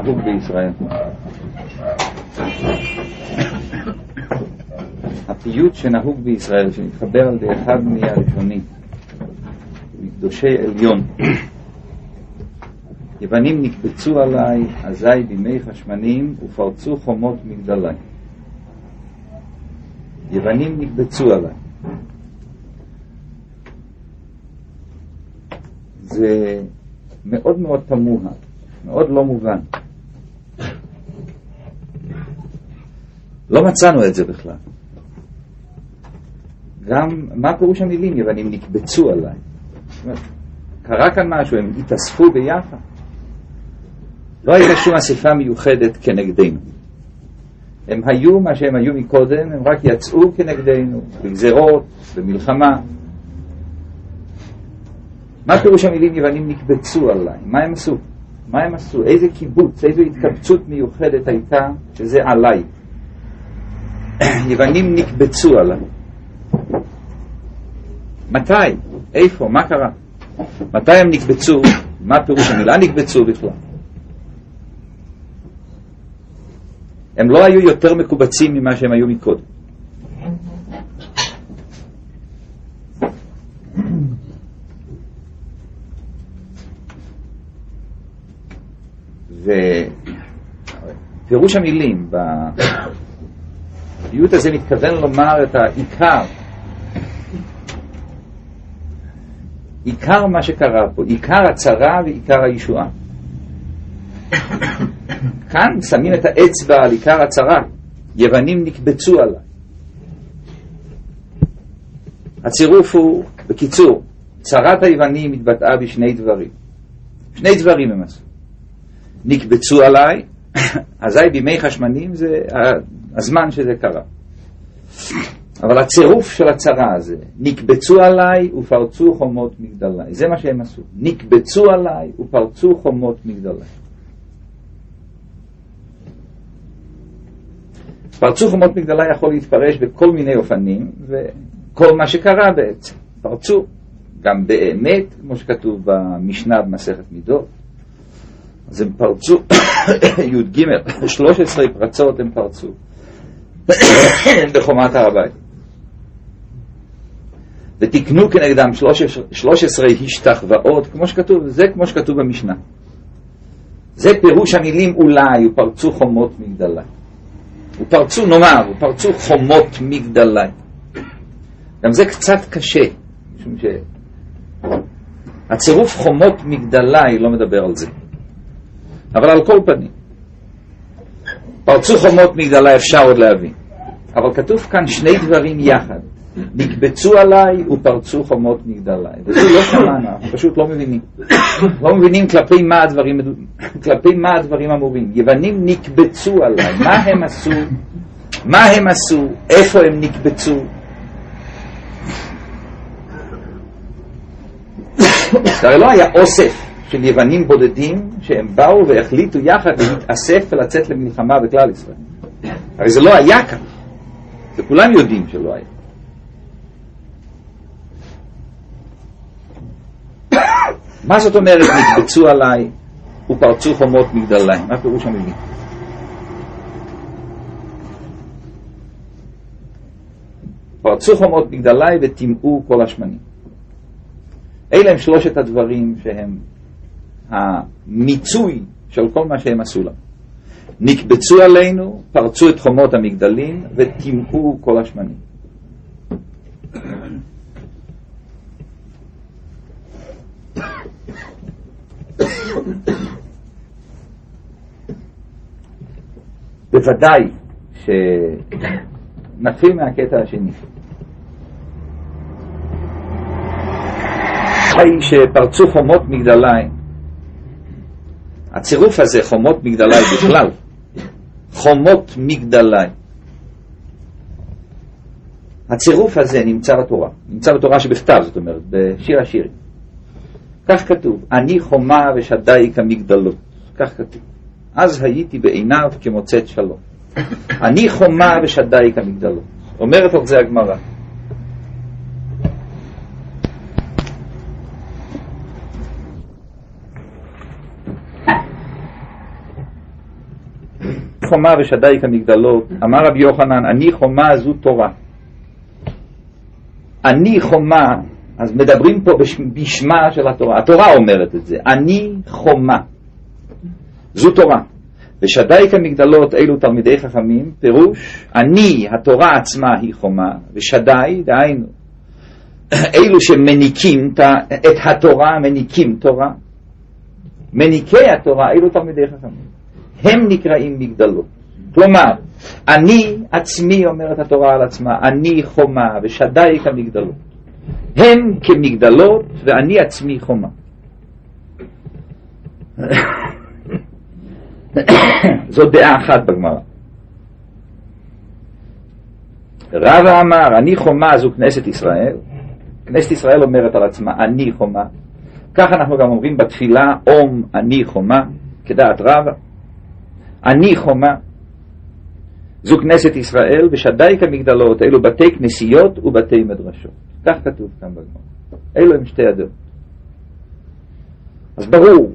שנהוג בישראל. הפיוט שנהוג בישראל, שנתחבר על ידי אחד מהראשונים, מקדושי עליון. יוונים נקבצו עליי, אזי בימי חשמנים, ופרצו חומות מגדלי. יוונים נקבצו עליי. זה מאוד מאוד תמוה, מאוד לא מובן. לא מצאנו את זה בכלל. גם מה פירוש המילים יוונים נקבצו עליי? קרה כאן משהו, הם התאספו ביחד. לא הייתה שום אספה מיוחדת כנגדנו. הם היו מה שהם היו מקודם, הם רק יצאו כנגדנו, בגזרות, במלחמה. מה פירוש המילים יוונים נקבצו עליי? מה הם עשו? מה הם עשו? איזה קיבוץ, איזו התקבצות מיוחדת הייתה שזה עליי? יוונים נקבצו עליי. מתי? איפה? מה קרה? מתי הם נקבצו? מה פירוש המילה נקבצו בכלל? הם לא היו יותר מקובצים ממה שהם היו מקודם. ופירוש המילים בפיוט הזה מתכוון לומר את העיקר, עיקר מה שקרה פה, עיקר הצרה ועיקר הישועה. כאן שמים את האצבע על עיקר הצרה. יוונים נקבצו עליי. הצירוף הוא, בקיצור, צרת היוונים התבטאה בשני דברים. שני דברים הם עשו. נקבצו עליי, אזי בימי חשמנים זה הזמן שזה קרה. אבל הצירוף של הצרה הזה, נקבצו עליי ופרצו חומות מגדלי. זה מה שהם עשו. נקבצו עליי ופרצו חומות מגדלי. פרצו חומות מגדלי יכול להתפרש בכל מיני אופנים, וכל מה שקרה בעצם. פרצו, גם באמת, כמו שכתוב במשנה במסכת מידות. אז הם פרצו, י"ג, 13 פרצות הם פרצו בחומת הר הבית. ותקנו כנגדם 13 השתחוואות, כמו שכתוב, זה כמו שכתוב במשנה. זה פירוש המילים אולי, ופרצו חומות מגדלי. ופרצו, נאמר, ופרצו חומות מגדלי. גם זה קצת קשה, משום שהצירוף חומות מגדלי לא מדבר על זה. אבל על כל פנים, פרצו חומות מגדלי אפשר עוד להבין. אבל כתוב כאן שני דברים יחד. נקבצו עליי ופרצו חומות מגדלי. וזה לא שמענו, אנחנו פשוט לא מבינים. לא מבינים כלפי מה הדברים אמורים. יוונים נקבצו עליי. מה הם עשו? מה הם עשו? איפה הם נקבצו? זה הרי לא היה אוסף של יוונים בודדים שהם באו והחליטו יחד להתאסף ולצאת למלחמה בכלל ישראל. הרי זה לא היה כאן. זה כולם יודעים שלא היה. מה זאת אומרת נקבצו עליי ופרצו חומות מגדלי? מה פירוש המילים? פרצו חומות מגדלי וטימאו כל השמנים. אלה הם שלושת הדברים שהם המיצוי של כל מה שהם עשו לנו. נקבצו עלינו, פרצו את חומות המגדלים וטימאו כל השמנים. בוודאי שנתחיל מהקטע השני. אחרי שפרצו חומות מגדלי, הצירוף הזה חומות מגדלי בכלל, חומות מגדלי, הצירוף הזה נמצא בתורה שבכתב, זאת אומרת בשיר השירים. כך כתוב, אני חומה ושדי כמגדלות. כך כתוב, אז הייתי בעיניו כמוצאת שלום. אני חומה ושדי כמגדלות. אומרת על זה הגמרא. חומה ושדי כמגדלות. אמר רבי יוחנן, אני חומה זו תורה. אני חומה, אז מדברים פה בשמה של התורה. התורה אומרת את זה. אני חומה. זו תורה. ושדי כמגדלות אלו תלמידי חכמים, פירוש, אני, התורה עצמה היא חומה, ושדי, דהיינו, אלו שמניקים את התורה, מניקים תורה. מניקי התורה, אלו תלמידי חכמים. הם נקראים מגדלות. כלומר, אני עצמי, אומרת התורה על עצמה, אני חומה, ושדי כמגדלות. הם כמגדלות, ואני עצמי חומה. זו דעה אחת בגמרא. רבא אמר, אני חומה זו כנסת ישראל. כנסת ישראל אומרת על עצמה, אני חומה. כך אנחנו גם אומרים בתפילה, אום אני חומה, כדעת רבא. אני חומה. זו כנסת ישראל, ושדי כמגדלות, אלו בתי כנסיות ובתי מדרשות. כך כתוב כאן בגמרא. אלו הם שתי הדעות. אז ברור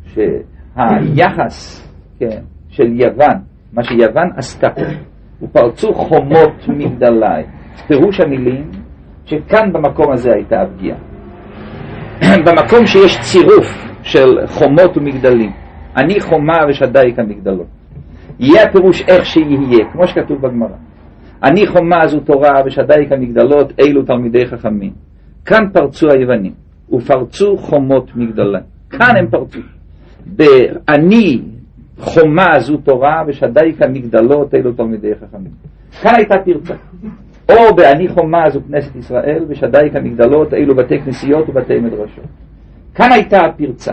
שהיחס של יוון, מה שיוון עשתה, ופרצו חומות מגדלי. פירוש המילים שכאן במקום הזה הייתה הפגיעה. במקום שיש צירוף של חומות ומגדלים, אני חומה ושדי כמגדלות, יהיה הפירוש איך שיהיה, כמו שכתוב בגמרא. אני חומה זו תורה ושדי כמגדלות, אלו תלמידי חכמים. כאן פרצו היוונים ופרצו חומות מגדלי. כאן הם פרצו. אני חומה זו תורה ושדי כמגדלות, אלו תלמידי חכמים. כאן הייתה פרצה. או באני חומה זו כנסת ישראל ושדי כמגדלות, אלו בתי כנסיות ובתי מדרשות. כאן הייתה הפרצה.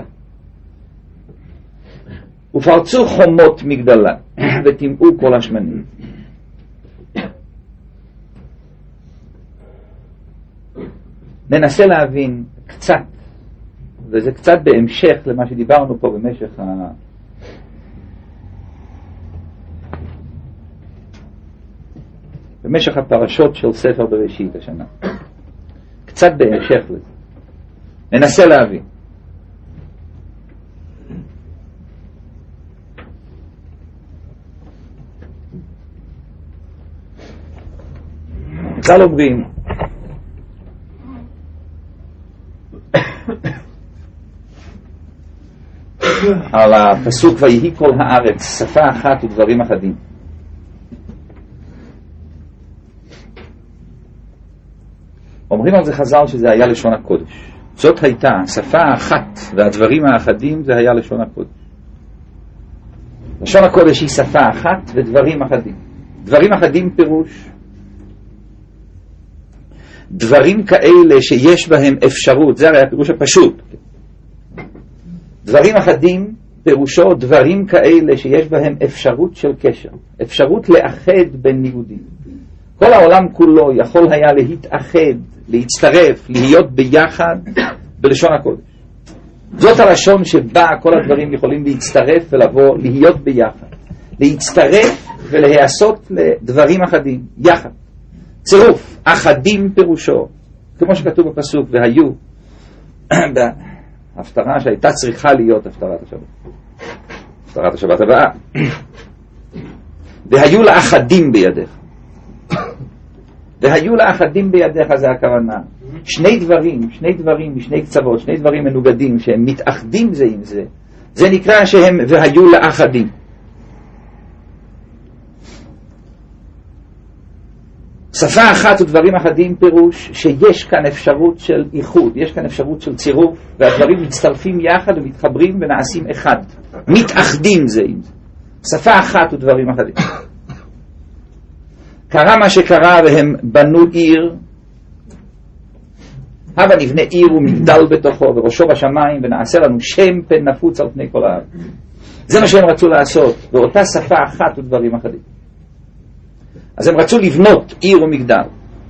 ופרצו חומות מגדלה וטימאו כל השמנים. ננסה להבין קצת, וזה קצת בהמשך למה שדיברנו פה במשך הפרשות של ספר בראשית השנה. קצת בהמשך לזה. ננסה להבין. חז"ל אומרים על הפסוק ויהי כל הארץ שפה אחת ודברים אחדים. אומרים על זה חז"ל שזה היה לשון הקודש. זאת הייתה שפה אחת והדברים האחדים, זה היה לשון הקודש. לשון הקודש היא שפה אחת ודברים אחדים. דברים אחדים פירוש דברים כאלה שיש בהם אפשרות, זה הרי הפירוש הפשוט. דברים אחדים פירושו דברים כאלה שיש בהם אפשרות של קשר, אפשרות לאחד בין ניגודים. כל העולם כולו יכול היה להתאחד, להצטרף, להיות ביחד בלשון הקודש. זאת הלשון שבה כל הדברים יכולים להצטרף ולבוא, להיות ביחד. להצטרף ולהיעשות לדברים אחדים, יחד. צירוף, אחדים פירושו, כמו שכתוב בפסוק, והיו, בהפטרה שהייתה צריכה להיות הפטרת השבת. הפטרת השבת הבאה. והיו לאחדים בידיך. והיו לאחדים בידיך זה הכוונה. שני דברים משני קצוות, שני דברים מנוגדים שהם מתאחדים זה עם זה. זה נקרא שהם והיו לאחדים. שפה אחת ודברים אחדים פירוש שיש כאן אפשרות של איחוד, יש כאן אפשרות של צירוף, והדברים מצטרפים יחד ומתחברים ונעשים אחד. מתאחדים זה עם זה. שפה אחת ודברים אחדים. קרה מה שקרה והם בנו עיר, הבה נבנה עיר ומגדל בתוכו וראשו בשמיים ונעשה לנו שם פן נפוץ על פני כל הארץ. זה מה שהם רצו לעשות, באותה שפה אחת ודברים אחדים. אז הם רצו לבנות עיר ומגדל.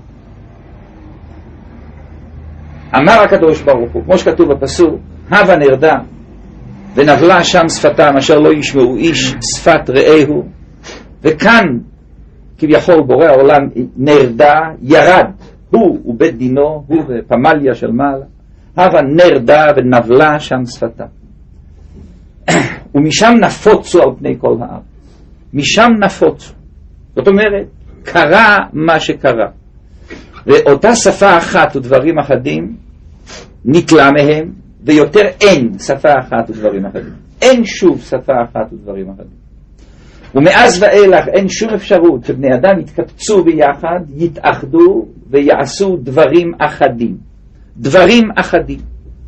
אמר הקדוש ברוך הוא, כמו שכתוב בפסוק, הבה נרדה ונבלה שם שפתם אשר לא ישמעו איש שפת רעהו. וכאן כביכול בורא העולם נרדה, ירד, הוא ובית דינו, הוא ופמליה של מעלה. הבה נרדה ונבלה שם שפתם. ומשם נפוצו על פני כל הארץ. משם נפוצו. זאת אומרת, קרה מה שקרה. ואותה שפה אחת ודברים אחדים נתלה מהם, ויותר אין שפה אחת ודברים אחדים. אין שוב שפה אחת ודברים אחדים. ומאז ואילך אין שום אפשרות שבני אדם יתקבצו ביחד, יתאחדו ויעשו דברים אחדים. דברים אחדים.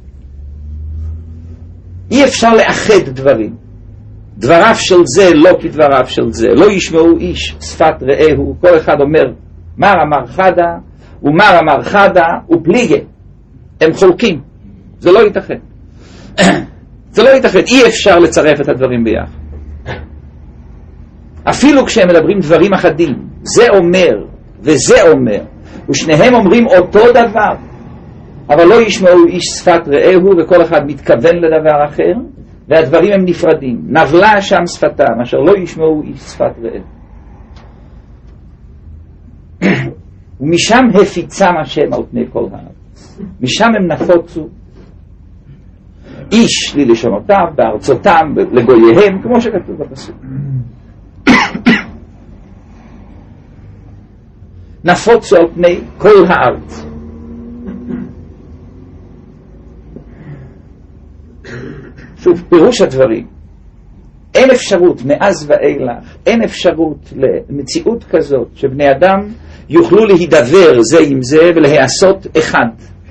אי אפשר לאחד דברים. דבריו של זה לא כדבריו של זה. לא ישמעו איש שפת רעהו. כל אחד אומר מר אמר חדה ומר אמר חדה ופליגה. הם חולקים. זה לא ייתכן. זה לא ייתכן. אי אפשר לצרף את הדברים ביחד. אפילו כשהם מדברים דברים אחדים, זה אומר וזה אומר, ושניהם אומרים אותו דבר, אבל לא ישמעו איש שפת רעהו, וכל אחד מתכוון לדבר אחר, והדברים הם נפרדים. נבלה שם שפתם, אשר לא ישמעו איש שפת רעהו. ומשם הפיצם השם על פני כל הארץ. משם הם נפוצו. איש ללשונותיו, בארצותם, לגוייהם, כמו שכתוב בפסוק. נפוצו על פני כל הארץ. שוב, פירוש הדברים, אין אפשרות מאז ואילך, אין אפשרות למציאות כזאת שבני אדם יוכלו להידבר זה עם זה ולהיעשות אחד.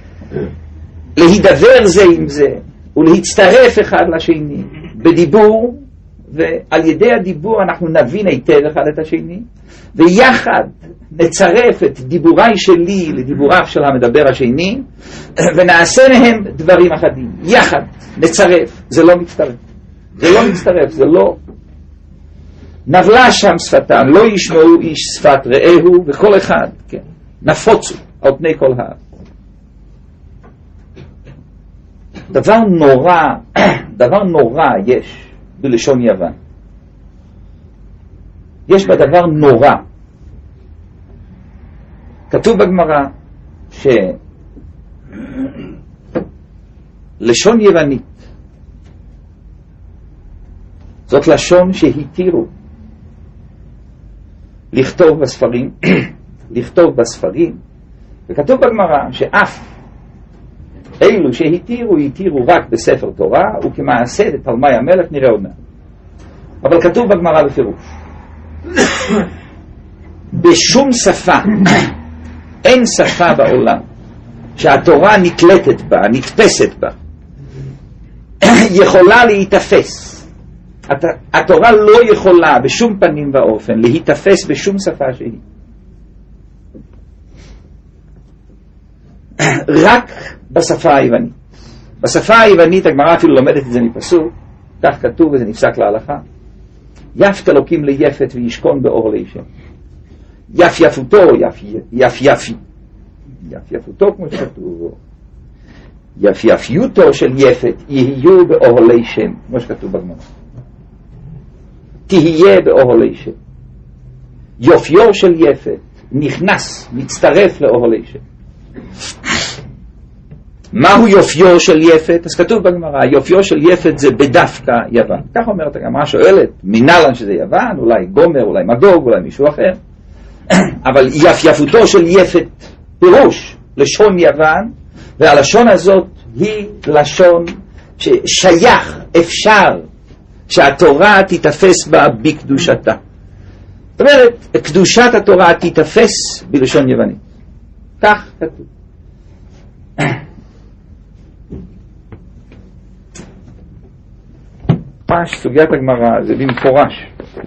להידבר זה עם זה ולהצטרף אחד לשני בדיבור, ועל ידי הדיבור אנחנו נבין היטב אחד את השני, ויחד נצרף את דיבוריי שלי לדיבוריו של המדבר השני, ונעשה מהם דברים אחדים. יחד נצרף. זה לא מצטרף. זה לא מצטרף. זה לא. נבלה שם שפתם, לא ישמעו איש שפת רעהו, וכל אחד, כן, נפוצו על פני כל הארץ. דבר נורא יש בלשון יוון. יש בדבר נורא. כתוב בגמרא שלשון יוונית זאת לשון שהתירו לכתוב בספרים, וכתוב בגמרא שאף אלו שהתירו רק בספר תורה, וכמעשה דתלמי המלך נראה עוד מעט. אבל כתוב בגמרא בפירוש בשום שפה, אין שפה בעולם שהתורה נקלטת בה, נתפסת בה, יכולה להתאפס. התורה לא יכולה בשום פנים ואופן להתאפס בשום שפה שהיא. רק בשפה היוונית. בשפה היוונית הגמרא אפילו לומדת את זה מפסוק, כך כתוב וזה נפסק להלכה. יפת אלוקים ליפת וישכון באור לישם. יפייפותו, יפייפותו כמו שכתוב, יפייפיותו של יפת יהיו באור לישם, כמו שכתוב בגמרא. תהיה באור לישם. יופיו של יפת נכנס, מצטרף לאור לישם. מהו יופיו של יפת? אז כתוב בגמרא, יופיו של יפת זה בדווקא יוון. כך אומרת הגמרא, שואלת, מנהלן שזה יוון, אולי גומר, אולי מגוג, אולי מישהו אחר. אבל יפייפותו של יפת פירוש לשון יוון, והלשון הזאת היא לשון ששייך, אפשר שהתורה תתאפס בה בקדושתה. זאת אומרת, קדושת התורה תתאפס בלשון יוונית. כך כתוב. ממש סוגיית הגמרא זה במפורש.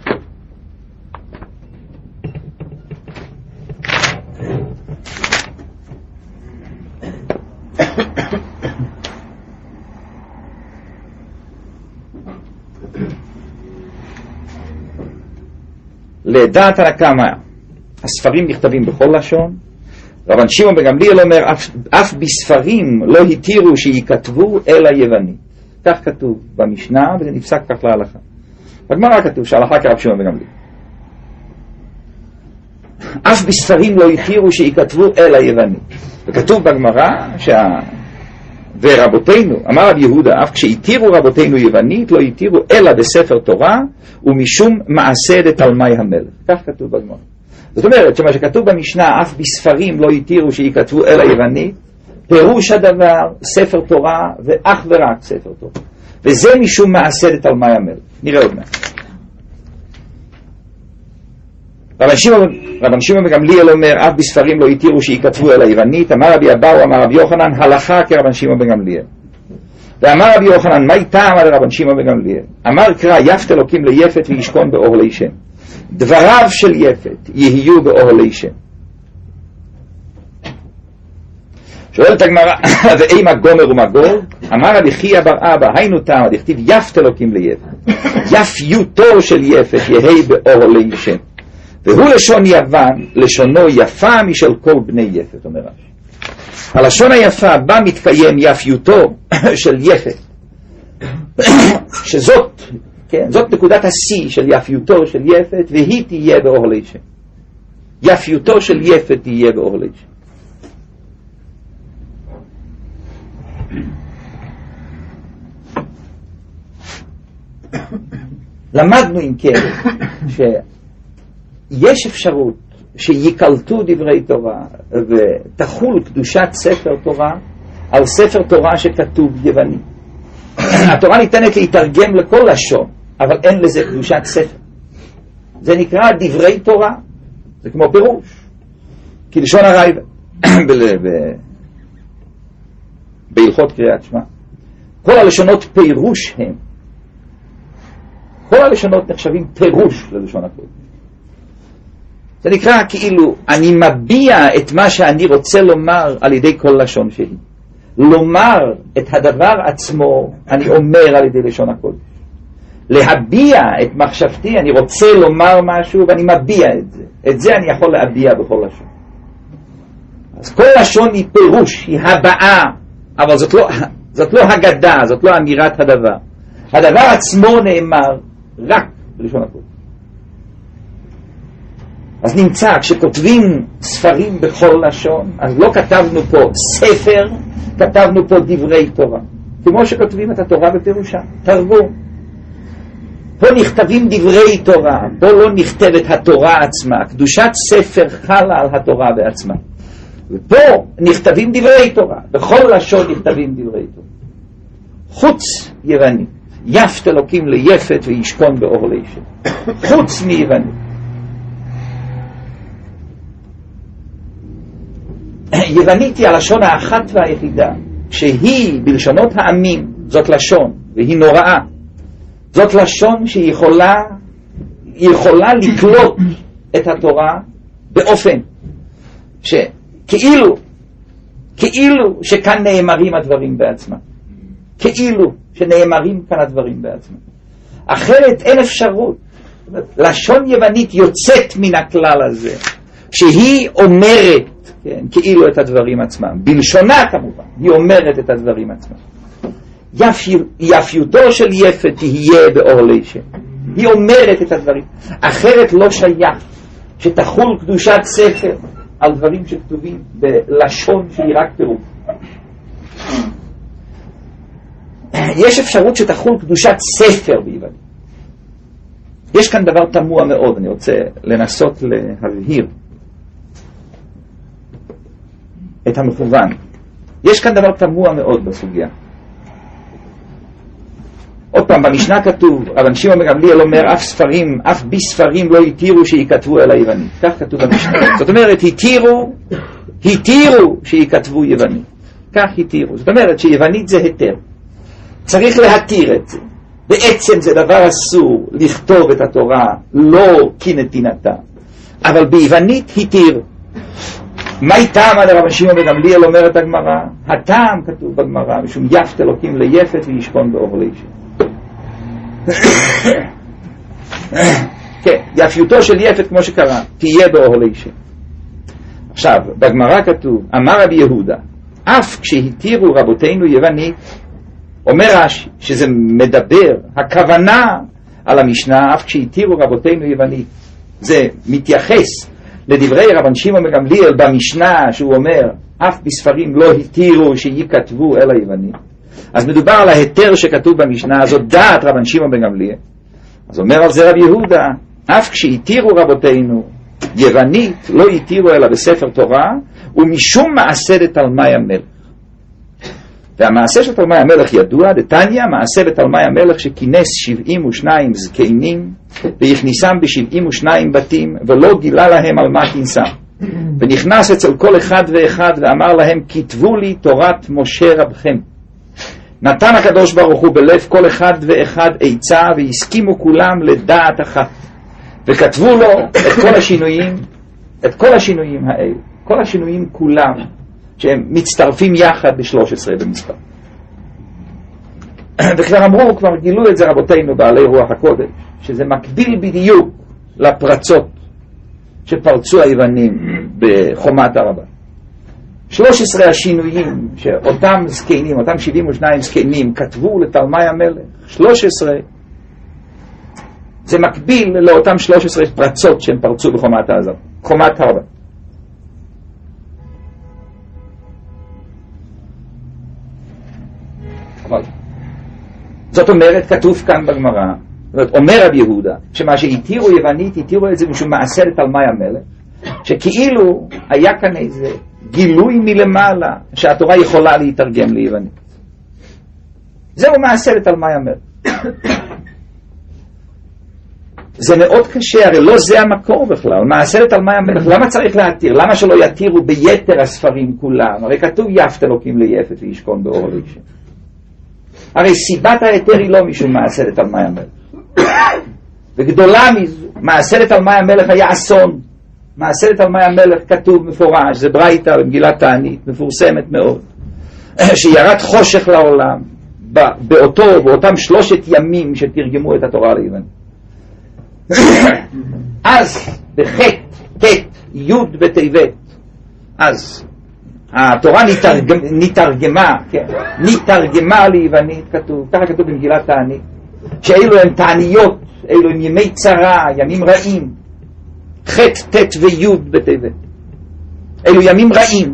לדעת הנקמה, הספרים נכתבים בכל לשון. רבן שמעון בן גמליאל אומר, אף בספרים לא התירו שיכתבו אלא יוונית. כך כתוב במשנה, וזה נפסק כך להלכה. בגמרא כתוב שההלכה כרב שמעון בן גמליאל. אף בספרים לא התירו שיכתבו אלא יוונית. וכתוב בגמרא ורבותינו, אמר רבי יהודה, אף כשהתירו רבותינו יוונית, לא התירו אלא בספר תורה, ומשום מעשה דתלמי המלך. כך כתוב בגמרא. זאת אומרת, שמה שכתוב במשנה, אף בספרים לא התירו שיכתבו אלא יוונית, פירוש הדבר, ספר תורה, ואך ורק ספר תורה. וזה משום מעשה דתלמי המלך. נראה עוד מעט. רבן שמעון בן גמליאל אומר, אף בספרים לא התירו שיכתבו אלא יוונית. אמר רבי אבאו, אמר רבי יוחנן, הלכה כרבן שמעון בן גמליאל. ואמר רבי יוחנן, מה טעם על רבן שמעון בן גמליאל? אמר קרא, יפת אלוקים ליפת וישכון באוהלי שם. דבריו של יפת יהיו באוהלי שם. שואלת הגמרא, ואימה גומר ומגור? אמר רבי חייא בר אבא, היינו טעם, דכתיב יפת אלוקים ליפת. יפיותו של יפת יהי באוהלי שם. והוא לשון יוון, לשונו יפה משל כל בני יפת, אומר רש"י. הלשון היפה בה מתקיים יפיותו של יפת, שזאת, כן, זאת נקודת השיא של יפיותו של יפת, והיא תהיה באוהלי שם. יפיותו של יפת תהיה באוהלי שם. למדנו אם כן שיש אפשרות שיקלטו דברי תורה ותחול קדושת ספר תורה על ספר תורה שכתוב יווני. התורה ניתנת להתרגם לכל לשון, אבל אין לזה קדושת ספר. זה נקרא דברי תורה, זה כמו פירוש, כי לשון הרייבד בהלכות קריאת שמע, כל הלשונות פירוש הם, כל הלשונות נחשבים פירוש ללשון הקודש. זה נקרא כאילו אני מביע את מה שאני רוצה לומר על ידי כל לשון שלי. לומר את הדבר עצמו אני אומר על ידי לשון הקודש. להביע את מחשבתי, אני רוצה לומר משהו ואני מביע את זה. את זה אני יכול להביע בכל לשון. אז כל לשון היא פירוש, היא הבעה, אבל זאת לא הגדה, זאת לא אמירת הדבר. הדבר עצמו נאמר רק בלשון הקודש. אז נמצא, כשכותבים ספרים בכל לשון, אז לא כתבנו פה ספר, כתבנו פה דברי תורה. כמו שכותבים את התורה בפירושה, תרגום. פה נכתבים דברי תורה, פה לא נכתבת התורה עצמה. קדושת ספר חלה על התורה בעצמה. ופה נכתבים דברי תורה, בכל לשון נכתבים דברי תורה. חוץ יוונית, יפת אלוקים ליפת וישכון באוהלי שם. חוץ מיוונית. יוונית היא הלשון האחת והיחידה, שהיא בלשונות העמים, זאת לשון, והיא נוראה. זאת לשון שהיא יכולה לקלוט את התורה באופן שכאילו שכאן נאמרים הדברים בעצמם. כאילו שנאמרים כאן הדברים בעצמם. אחרת אין אפשרות. לשון יוונית יוצאת מן הכלל הזה, שהיא אומרת, כן, כאילו את הדברים עצמם. בלשונה כמובן, היא אומרת את הדברים עצמם. יפיותו של יפת תהיה באוהלי שם. היא אומרת את הדברים. אחרת לא שייך שתחול קדושת ספר על דברים שכתובים בלשון שהיא רק פירוש. יש אפשרות שתחול קדושת ספר ביוונית. יש כאן דבר תמוה מאוד, אני רוצה לנסות להבהיר את המכוון. יש כאן דבר תמוה מאוד בסוגיה. עוד פעם, במשנה כתוב, רבן שמעון בן גמליאל אומר, אף בספרים לא התירו שיכתבו אלא יוונית. כך כתוב במשנה. זאת אומרת, התירו שיכתבו יוונית. כך התירו. זאת אומרת שיוונית זה היתר. צריך להתיר את זה. בעצם זה דבר אסור לכתוב את התורה לא כנתינתה. אבל ביוונית התיר. מה טעם על רבן שמעון בן גמליאל אומרת הגמרא? הטעם כתוב בגמרא, משום יפת אלוקים ליפת וישכון באוהלי שם. כן, יפיותו של יפת כמו שקרא, תהיה באוהלי שם. עכשיו, בגמרא כתוב, אמר רבי יהודה, אף כשהתירו רבותינו יוונית, אומר רש"י, שזה מדבר, הכוונה על המשנה, אף כשהתירו רבותינו יוונית, זה מתייחס לדברי רבן שמעון בן גמליאל במשנה, שהוא אומר, אף בספרים לא התירו שייכתבו אל היוונית. אז מדובר על ההיתר שכתוב במשנה הזאת, דעת רבן שמעון בן גמליאל. אז אומר על זה רב יהודה, אף כשהתירו רבותינו יוונית לא התירו אלא בספר תורה ומשום מעשה דתלמי המלך. והמעשה של תלמי המלך ידוע, דתניא מעשה בתלמי המלך שכינס 72 זקנים והכניסם ב72 בתים ולא גילה להם על מה כינסם, ונכנס אצל כל אחד ואחד ואמר להם כתבו לי תורת משה רבכם. נתן הקדוש ברוך הוא בלב כל אחד ואחד עצה והסכימו כולם לדעת אחת וכתבו לו את כל השינויים האלה, כל השינויים כולם שהם מצטרפים יחד ב13 במספר. וכבר אמרו, כבר גילו את זה רבותינו בעלי רוח הקודש, שזה מקביל בדיוק לפרצות שפרצו היוונים בחומת הרבה. 13 השינויים שאותם זקנים, אותם 72 זקנים כתבו לתלמי המלך, 13 זה מקביל לאותם 13 פרצות שהם פרצו בחומת הרבה. זאת אומרת, כתוב כאן בגמרא, אומר רב יהודה, שמה שהתירו יוונית, התירו את זה משום מעשה לתלמי המלך, שכאילו היה כאן איזה גילוי מלמעלה שהתורה יכולה להתרגם ליוונית. זהו מעשה לתלמי המלך. זה מאוד קשה, הרי לא זה המקור בכלל, מעשה לתלמי המלך. למה צריך להתיר? למה שלא יתירו ביתר הספרים כולם? הרי כתוב יפת אלוקים ליפת וישכון באור לאישה. הרי סיבת ההיתר היא לא משום מעשה לתלמי המלך. וגדולה מזו, מעשה לתלמי המלך היה אסון. מעשה לתלמי המלך כתוב מפורש, זה ברייתא במגילת תענית, מפורסמת מאוד, שירד חושך לעולם באותם 3 ימים שתרגמו את התורה ליוונית. אז בחטא, ט' י' בטבת, אז התורה נתרגמה ליוונית, כתוב, ככה כתוב במגילת תענית, שאלו הם תעניות, אלו הם ימי צרה, ימים רעים, חטא, ט' וי' בטבת, אלו ימים רעים,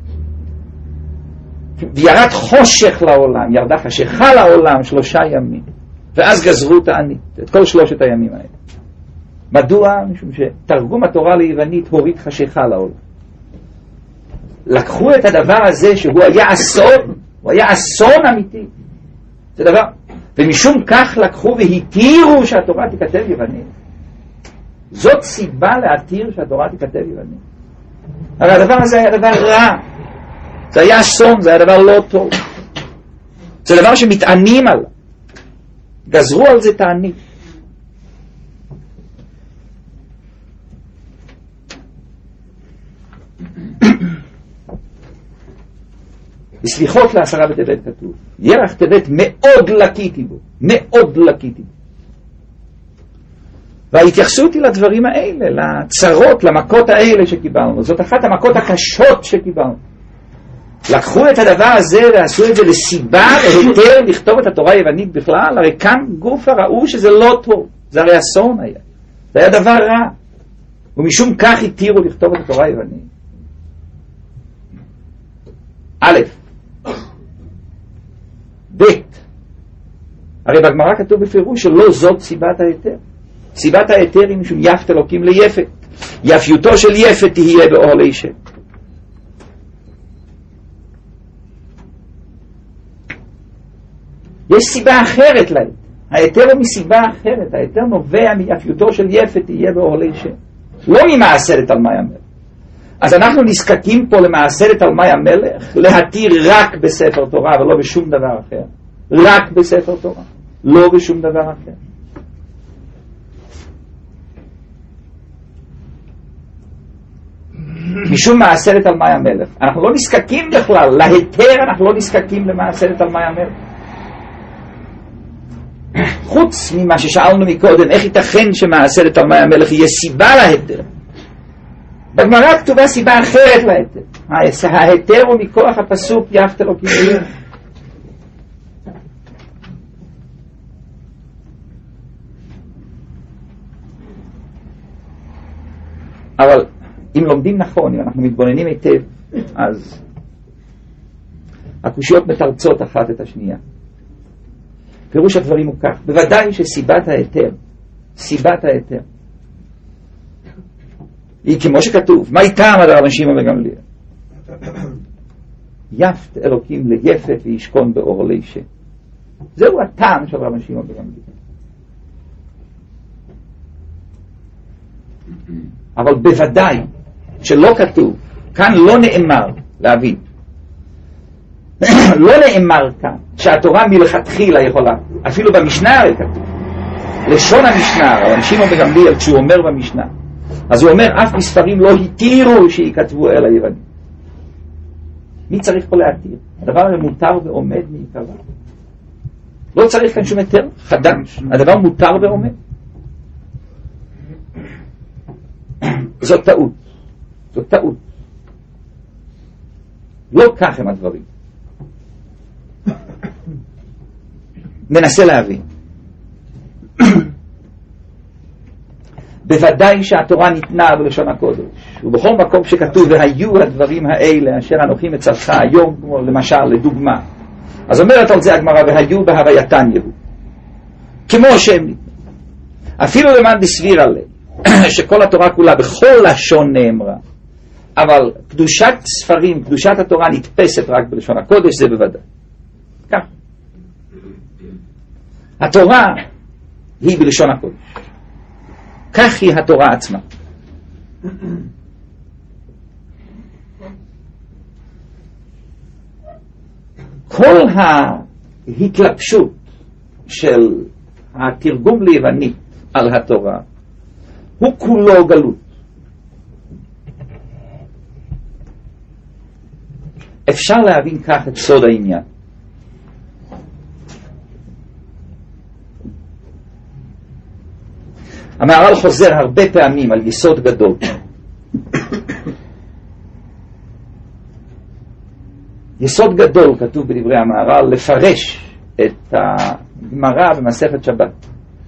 וירד חושך לעולם, ירדה חשיכה לעולם 3 ימים, ואז גזרו תענית, את כל 3 הימים האלה. מדוע? משום שתרגום התורה ליוונית הוריד חשיכה לעולם. לקחו את הדבר הזה שהוא היה אסון, הוא היה אסון אמיתי, זה דבר, ומשום כך לקחו והתירו שהתורה תיכתב יוונית. זאת סיבה להתיר שהתורה תיכתב יוונית. הרי הדבר הזה היה דבר רע, זה היה אסון, זה היה דבר לא טוב, זה דבר שמתענים עליו, גזרו על זה תענית. בסליחות ל10 בטבת כתוב, ירח טבת מאוד לקיתי בו, מאוד לקיתי בו. וההתייחסות היא לדברים האלה, לצרות, למכות האלה שקיבלנו. זאת אחת המכות הקשות שקיבלנו. לקחו את הדבר הזה ועשו את זה לסיבה, להיתר לכתוב את התורה היוונית בכלל. הרי כאן גוף ראו שזה לא טוב, זה הרי אסון היה, זה היה דבר רע, ומשום כך התירו לכתוב את התורה היוונית. א', ב', הרי בגמרא כתוב בפירוש שלא זאת סיבת ההיתר. סיבת ההיתר היא משום יפת אלוקים ליפת, יפיותו של יפת תהיה באור לאישה. יש סיבה אחרת להיתר, ההיתר הוא מסיבה אחרת, ההיתר נובע מיפיותו של יפת תהיה באור לאישה, לא ממעשה לתלמי המלך. אז אנחנו נזקקים פה למעשה לתלמי המלך להתיר רק בספר תורה ולא בשום דבר אחר, רק בספר תורה, לא בשום דבר אחר. משום מעשה לתלמי המלך אנחנו לא נזקקים בכלל להיתר, אנחנו לא נזקקים למעשה לתלמי המלך. חוץ ממה ששאלנו מקודם, איך ייתכן שמעשה לתלמי המלך יהיה סיבה להיתר? בגמרא כתובה סיבה אחרת להיתר. ההיתר הוא מכוח הפסוק יפת אלוקים ליפת. אבל אם לומדים נכון, אם אנחנו מתבוננים היטב, אז הקושיות מתרצות אחת את השנייה. פירוש הדברים הוא כך, בוודאי שסיבת ההיתר היא כמו שכתוב, מה איתם עד רבי שמעון בן גמליאל? יפת אלוקים ליפת וישכון באור לישה. זהו הטעם של רבי שמעון בן גמליאל. אבל בוודאי שלא כתוב, כאן לא נאמר, להבין, לא נאמר כאן שהתורה מלכתחילה יכולה, אפילו במשנה הרי כתוב, לשון המשנה, רבי שמעון בן גמליאל כשהוא אומר במשנה, אז הוא אומר אף מספרים לא התירו שיכתבו אל היוונים. מי צריך פה להתיר? הדבר הזה מותר ועומד מעיקרה. לא צריך כאן שום היתר חדש, הדבר מותר ועומד. זאת טעות. לא כך הם הדברים. ננסה להבין. בוודאי שהתורה ניתנה בלשון הקודש, ובכל מקום שכתוב והיו הדברים האלה אשר אנוכי מצווך היום, כמו למשל לדוגמה, אז אומרת על זה הגמרא והיו בהווייתן יהיו, כמו שהם ניתנו. אפילו למען דסביר עליה שכל התורה כולה בכל לשון נאמרה, אבל קדושת ספרים, קדושת התורה נתפסת רק בלשון הקודש, זה בוודאי כך. התורה היא בלשון הקודש, כך היא התורה עצמה. כל ההתלבשות של התרגום ליוונית על התורה הוא כולו גלות. אפשר להבין כך את סוד העניין. המהר"ל חוזר הרבה פעמים על יסוד גדול. יסוד גדול כתוב בדברי המהר"ל לפרש את הגמרא במסכת שבת.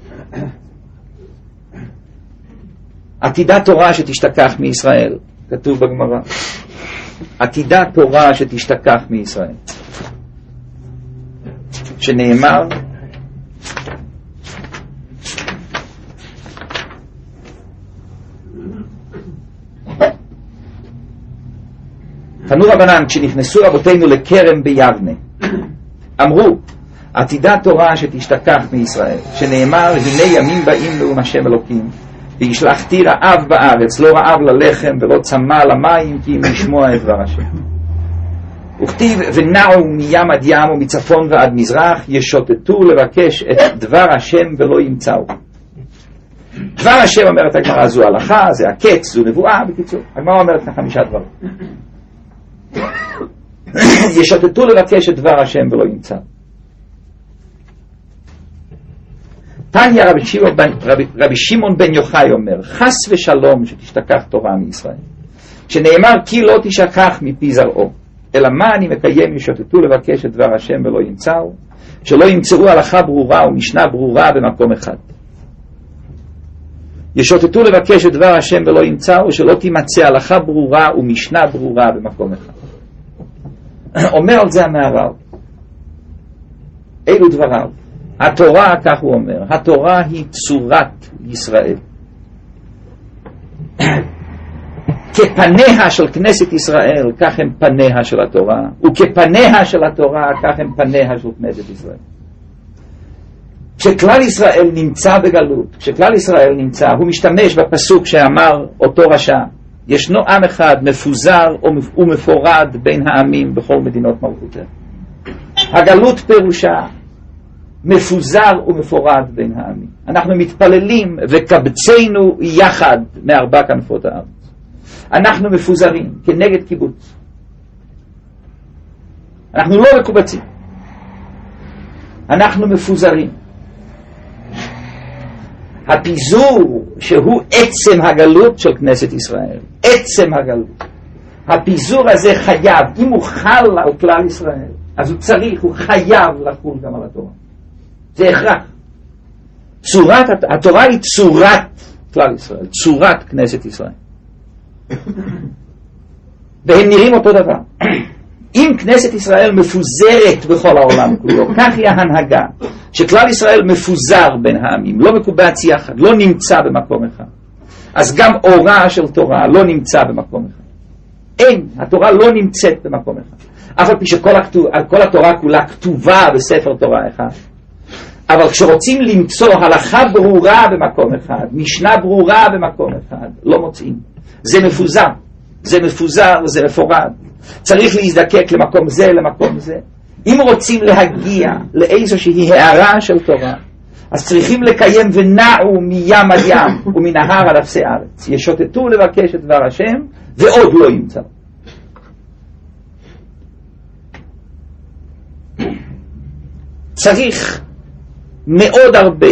עתידה תורה שתשתכח מישראל, כתוב בגמרא. עתידה תורה שתשתכח מישראל, שנאמר תנו רבנן, כשנכנסו רבותינו לכרם ביבנה, אמרו עתידה תורה שתשתכח מישראל, שנאמר הנה ימים באים נאום השם אלוקים וישלחתי רעב בארץ, לא רעב ללחם ולא צמא למים, כי אם לשמוע את דבר השם. וכתיב ונעו מים עד ים ומצפון ועד מזרח ישוטטו לבקש את דבר השם ולא ימצאו. דבר השם אומרת הגמרא זו הלכה, זה הקץ, זו נבואה. בקיצור הגמרא אומרת לך 5 דברים. ישוטטו לבקש את דבר השם ולא ימצאו. תניא רבי שמעון בן יוחאי אומר חס ושלום שתשתכח תורה מישראל, שנאמר כי לא תשכח מפי זרעו, אלא מה אני מקיים ישוטטו לבקש את דבר השם ולא ימצאו, שלא ימצאו הלכה ברורה ומשנה ברורה במקום אחד. ישוטטו לבקש את דבר השם ולא ימצאו, שלא תימצא הלכה ברורה ומשנה ברורה במקום אחד. אומר על זה המהר"ל, אלו דבריו. התורה, כך הוא אומר, התורה היא צורת ישראל. כפניה של כנסת ישראל, כך הם פניה של התורה, וכפניה של התורה, כך הם פניה של כנסת ישראל. כשכלל ישראל נמצא בגלות, כשכלל ישראל נמצא, הוא משתמש בפסוק שאמר אותו רשע, ישנו עם אחד מפוזר ומפורד בין העמים בכל מדינות מלכותיה. הגלות פירושה מפוזר ומפורד בין העמים. אנחנו מתפללים וקבצנו יחד מארבע כנפות הארץ. אנחנו מפוזרים כנגד קיבוץ. אנחנו לא מקובצים, אנחנו מפוזרים. הפיזור שהוא עצם הגלות של כנסת ישראל, עצם הגלות, הפיזור הזה חייב, אם הוא חל על כלל ישראל, אז הוא צריך, הוא חייב לחול גם על התורה. זה הכרח. התורה היא צורת כלל ישראל, צורת כנסת ישראל. והם נראים אותו דבר. אם כנסת ישראל מפוזרת בכל העולם כולו, כך היא ההנהגה, שכלל ישראל מפוזר בין העמים, לא מקובץ יחד, לא נמצא במקום אחד, אז גם אורה של תורה לא נמצא במקום אחד. אין, התורה לא נמצאת במקום אחד. אף על פי שכל התורה כולה כתובה בספר תורה אחד. אבל כשרוצים למצוא הלכה ברורה במקום אחד, משנה ברורה במקום אחד, לא מוצאים. זה מפוזר, זה מפוזר, זה מפורד. צריך להזדקק למקום זה, למקום זה. אם רוצים להגיע לאיזושהי הערה של תורה, אז צריכים לקיים ונעו מים עד ים ומנהר על אפסי ארץ. ישוטטו לבקש את דבר השם ועוד לא ימצא. צריך מאוד הרבה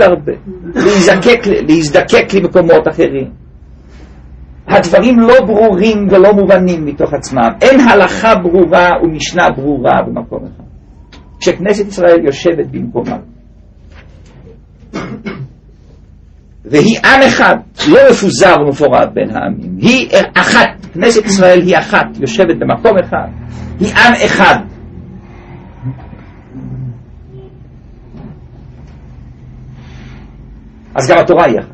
להזדקק למקומות אחרים. הדברים לא ברורים ולא מובנים מתוך עצמם. אין הלכה ברורה ומשנה ברורה במקום אחד. כשכנסת ישראל יושבת במקומה, והיא עם אחד, לא מפוזר ומפורד בין העמים, היא אחת, כנסת ישראל היא אחת, יושבת במקום אחד, היא עם אחד. אז גם התורה היא אחת.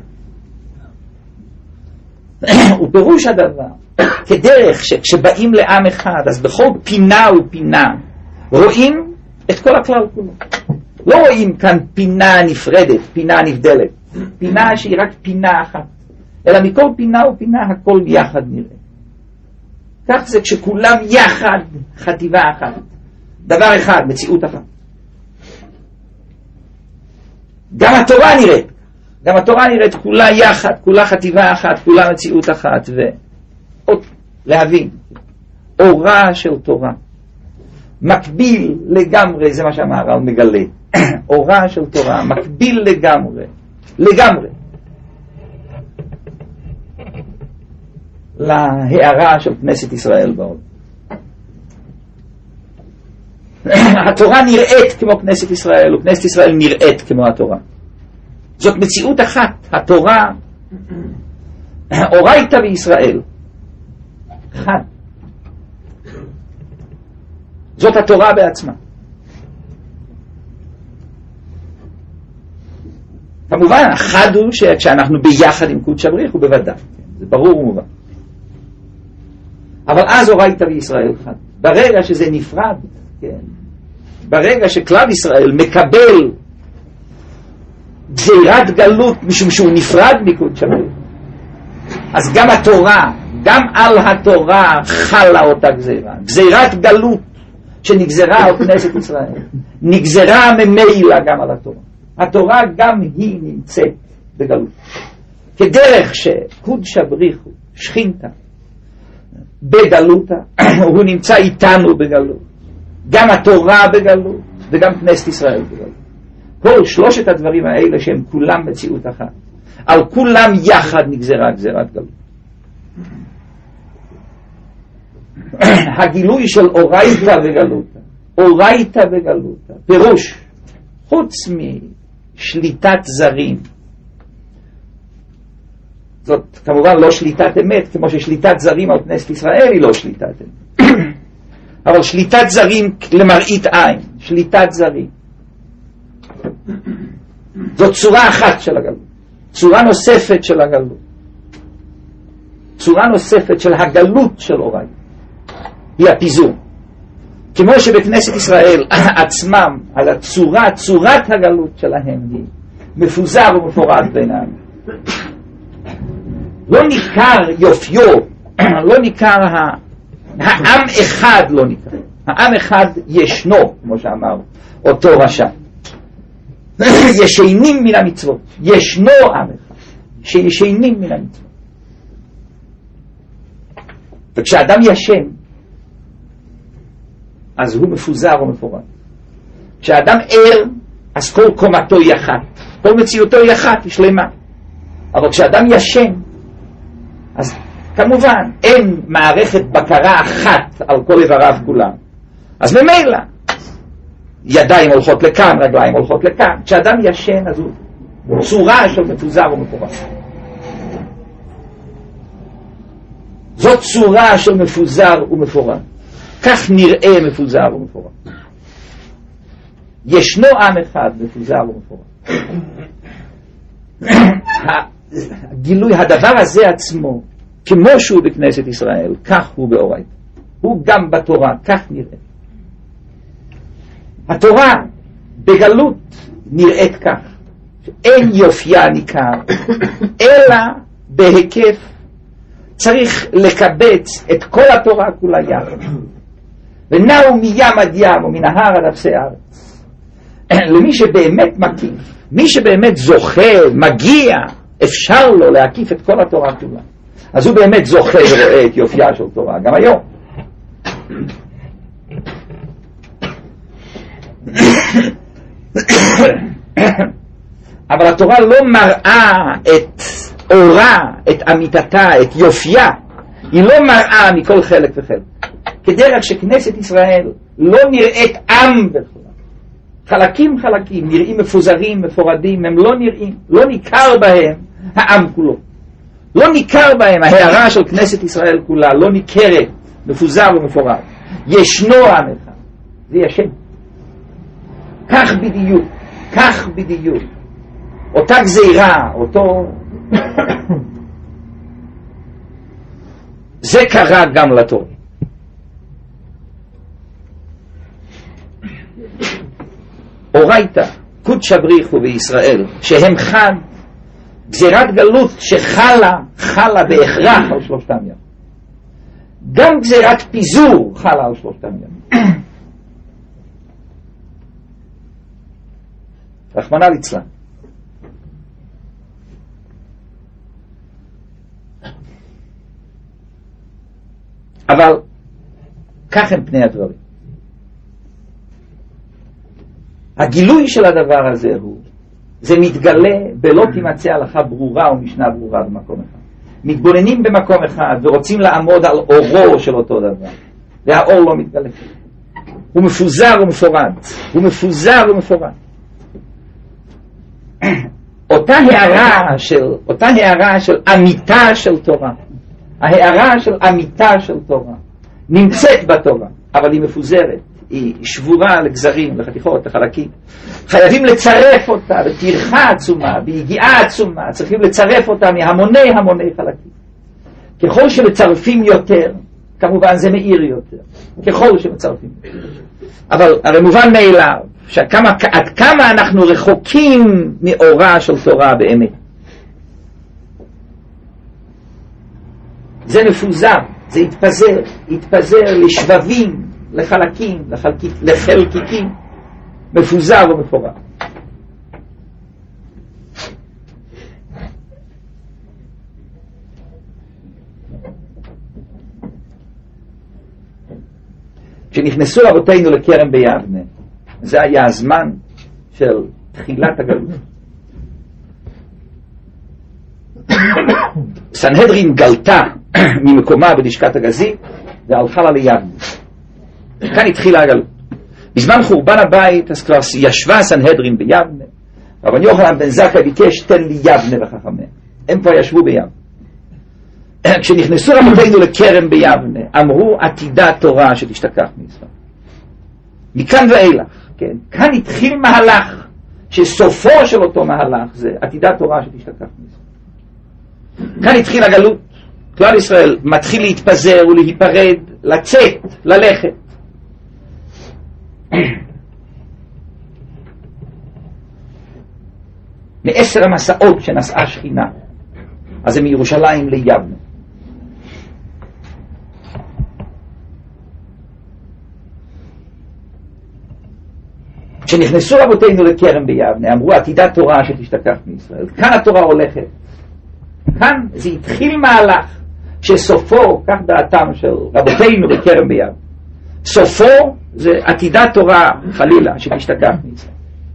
ופירוש הדבר, כדרך שכשבאים לעם אחד, אז בכל פינה ופינה רואים את כל הכלל כולו. לא רואים כאן פינה נפרדת, פינה נבדלת, פינה שהיא רק פינה אחת, אלא מכל פינה ופינה הכל יחד נראה. כך זה כשכולם יחד, חטיבה אחת, דבר אחד, מציאות אחת. גם התורה נראית, גם התורה נראית כולה יחד, כולה חטיבה אחת, כולה מציאות אחת. ועוד להבין, אורה של תורה מקביל לגמרי, זה מה שהמהר"ל מגלה, אורה של תורה מקביל לגמרי להערה של כנסת ישראל בעוד. התורה נראית כמו כנסת ישראל, וכנסת ישראל נראית כמו התורה. זאת מציאות אחת. התורה, אורייתא בישראל, אחד. זאת התורה בעצמה. כמובן, אחד הוא שכשאנחנו ביחד עם קודש הבריך הוא בוודאי, זה ברור ומובן. אבל אז אורייתא בישראל אחד. ברגע שזה נפרד, כן, ברגע שכלל ישראל מקבל גזירת גלות משום שהוא נפרד מקודש הבריך, אז גם התורה, גם על התורה חלה אותה גזירה. גזירת גלות שנגזרה על כנסת ישראל נגזרה ממילא גם על התורה. התורה גם היא נמצאת בגלות. כדרך שקודש הבריך הוא שכינתה בגלותה, הוא נמצא איתנו בגלות. גם התורה בגלות וגם כנסת ישראל בגלות. כל שלושת הדברים האלה שהם כולם מציאות אחת, על כולם יחד נגזרה גזירת גלות. הגילוי של אורייתא וגלותא, אורייתא וגלותא, פירוש חוץ משליטת זרים, זאת כמובן לא שליטת אמת, כמו ששליטת זרים על כנסת ישראל היא לא שליטת אמת, אבל שליטת זרים למראית עין, שליטת זרים, זאת צורה אחת של הגלות. צורה נוספת של הגלות, צורה נוספת של הגלות של אורייתא, היא הפיזור. כמו שבכנסת ישראל עצמם, על צורת הגלות שלהם היא מפוזר ומפורד בינם. לא ניכר יופיו, לא ניכר העם אחד, לא ניכר. העם אחד ישנו, כמו שאמר אותו רשע. ישנים מן המצוות. ישנו עם אחד שישנים מן המצוות. וכשאדם ישן, אז הוא מפוזר ומפורד. כשאדם ער, אז כל קומתו היא אחת, כל מציאותו היא אחת, היא שלמה. אבל כשאדם ישן, אז כמובן אין מערכת בקרה אחת על כל איבריו כולם. אז ממילא ידיים הולכות לכאן, רגליים הולכות לכאן. כשאדם ישן, אז הוא צורה של מפוזר ומפורד. זאת צורה של מפוזר ומפורד. כך נראה מפוזר ומפורט. ישנו עם אחד מפוזר ומפורט. הגילוי, הדבר הזה עצמו, כמו שהוא בכנסת ישראל, כך הוא באורייתא. הוא גם בתורה, כך נראה. התורה בגלות נראית כך, אין יופייה ניכר, אלא בהיקף. צריך לקבץ את כל התורה כולה יחד. ונעו מים עד ים ומן ההר עד אפסי הארץ. למי שבאמת מקיף, מי שבאמת זוכה, מגיע, אפשר לו להקיף את כל התורה כולה. אז הוא באמת זוכה ורואה את יופייה של תורה, גם היום. אבל התורה לא מראה את אורה, את אמיתתה, את יופייה. היא לא מראה מכל חלק וחלק. כדרך שכנסת ישראל לא נראית עם בכלל. חלקים נראים מפוזרים, מפורדים, הם לא נראים, לא ניכר בהם העם כולו. לא ניכר בהם ההערה של כנסת ישראל כולה, לא ניכרת, מפוזר ומפורד. ישנו עם אחד, זה השם. כך בדיוק. אותה גזירה, אותו... זה קרה גם לתורה. אורייתא, קודשא בריחו בישראל, שהם חד, גזירת גלות שחלה בהכרח על שלושתם ימים. גם גזירת פיזור חלה על שלושתם ימים. רחמנא ליצלן. אבל כך הם פני הדברים. הגילוי של הדבר הזה זה מתגלה בלא תימצא הלכה ברורה או משנה ברורה במקום אחד. מתבוננים במקום אחד ורוצים לעמוד על אורו של אותו דבר, והאור לא מתגלה. הוא מפוזר ומפורד. אותה הערה של אמיתה של תורה, ההערה של אמיתה של תורה נמצאת בתורה, אבל היא מפוזרת, היא שבורה לגזרים, לחתיכות, לחלקים. חייבים לצרף אותה בטרחה עצומה, ביגיעה עצומה, צריכים לצרף אותה מהמוני חלקים. ככל שמצרפים יותר, כמובן זה מאיר יותר, ככל שמצרפים יותר. אבל הרי מובן מאליו, עד כמה אנחנו רחוקים מאורה של תורה באמת. זה מפוזר, זה התפזר לשבבים, לחלקים, לחלקיקים, מפוזר ומפורר. כשנכנסו רבותינו לכרם ביבנה, זה היה הזמן של תחילת הגלות. סנהדרין גלתה ממקומה בלשכת הגזית והלכה לה ליבנה. כאן התחילה הגלות. בזמן חורבן הבית אז כבר ישבה סנהדרין ביבנה. רבן יוחנן בן זכאי ביקש תן לי יבנה וחכמיה. הם כבר ישבו ביבנה. כשנכנסו רבותינו לכרם ביבנה אמרו עתידה תורה שתשתכח מישראל. מכאן ואילך, כן? כאן התחיל מהלך שסופו של אותו מהלך זה עתידה תורה שתשתכח מישראל. כאן התחיל הגלות. כלל ישראל מתחיל להתפזר ולהיפרד, לצאת, ללכת. מ10 המסעות שנסעה שכינה, אז זה מירושלים ליבנה. כשנכנסו רבותינו לכרם ביבנה אמרו עתידה תורה שתשתכח מישראל. כאן התורה הולכת, כאן זה התחיל מהלך שסופו, כך דעתם של רבותינו בכרם ביבנה, סופו זה עתידה תורה חלילה שתשתכח מישראל.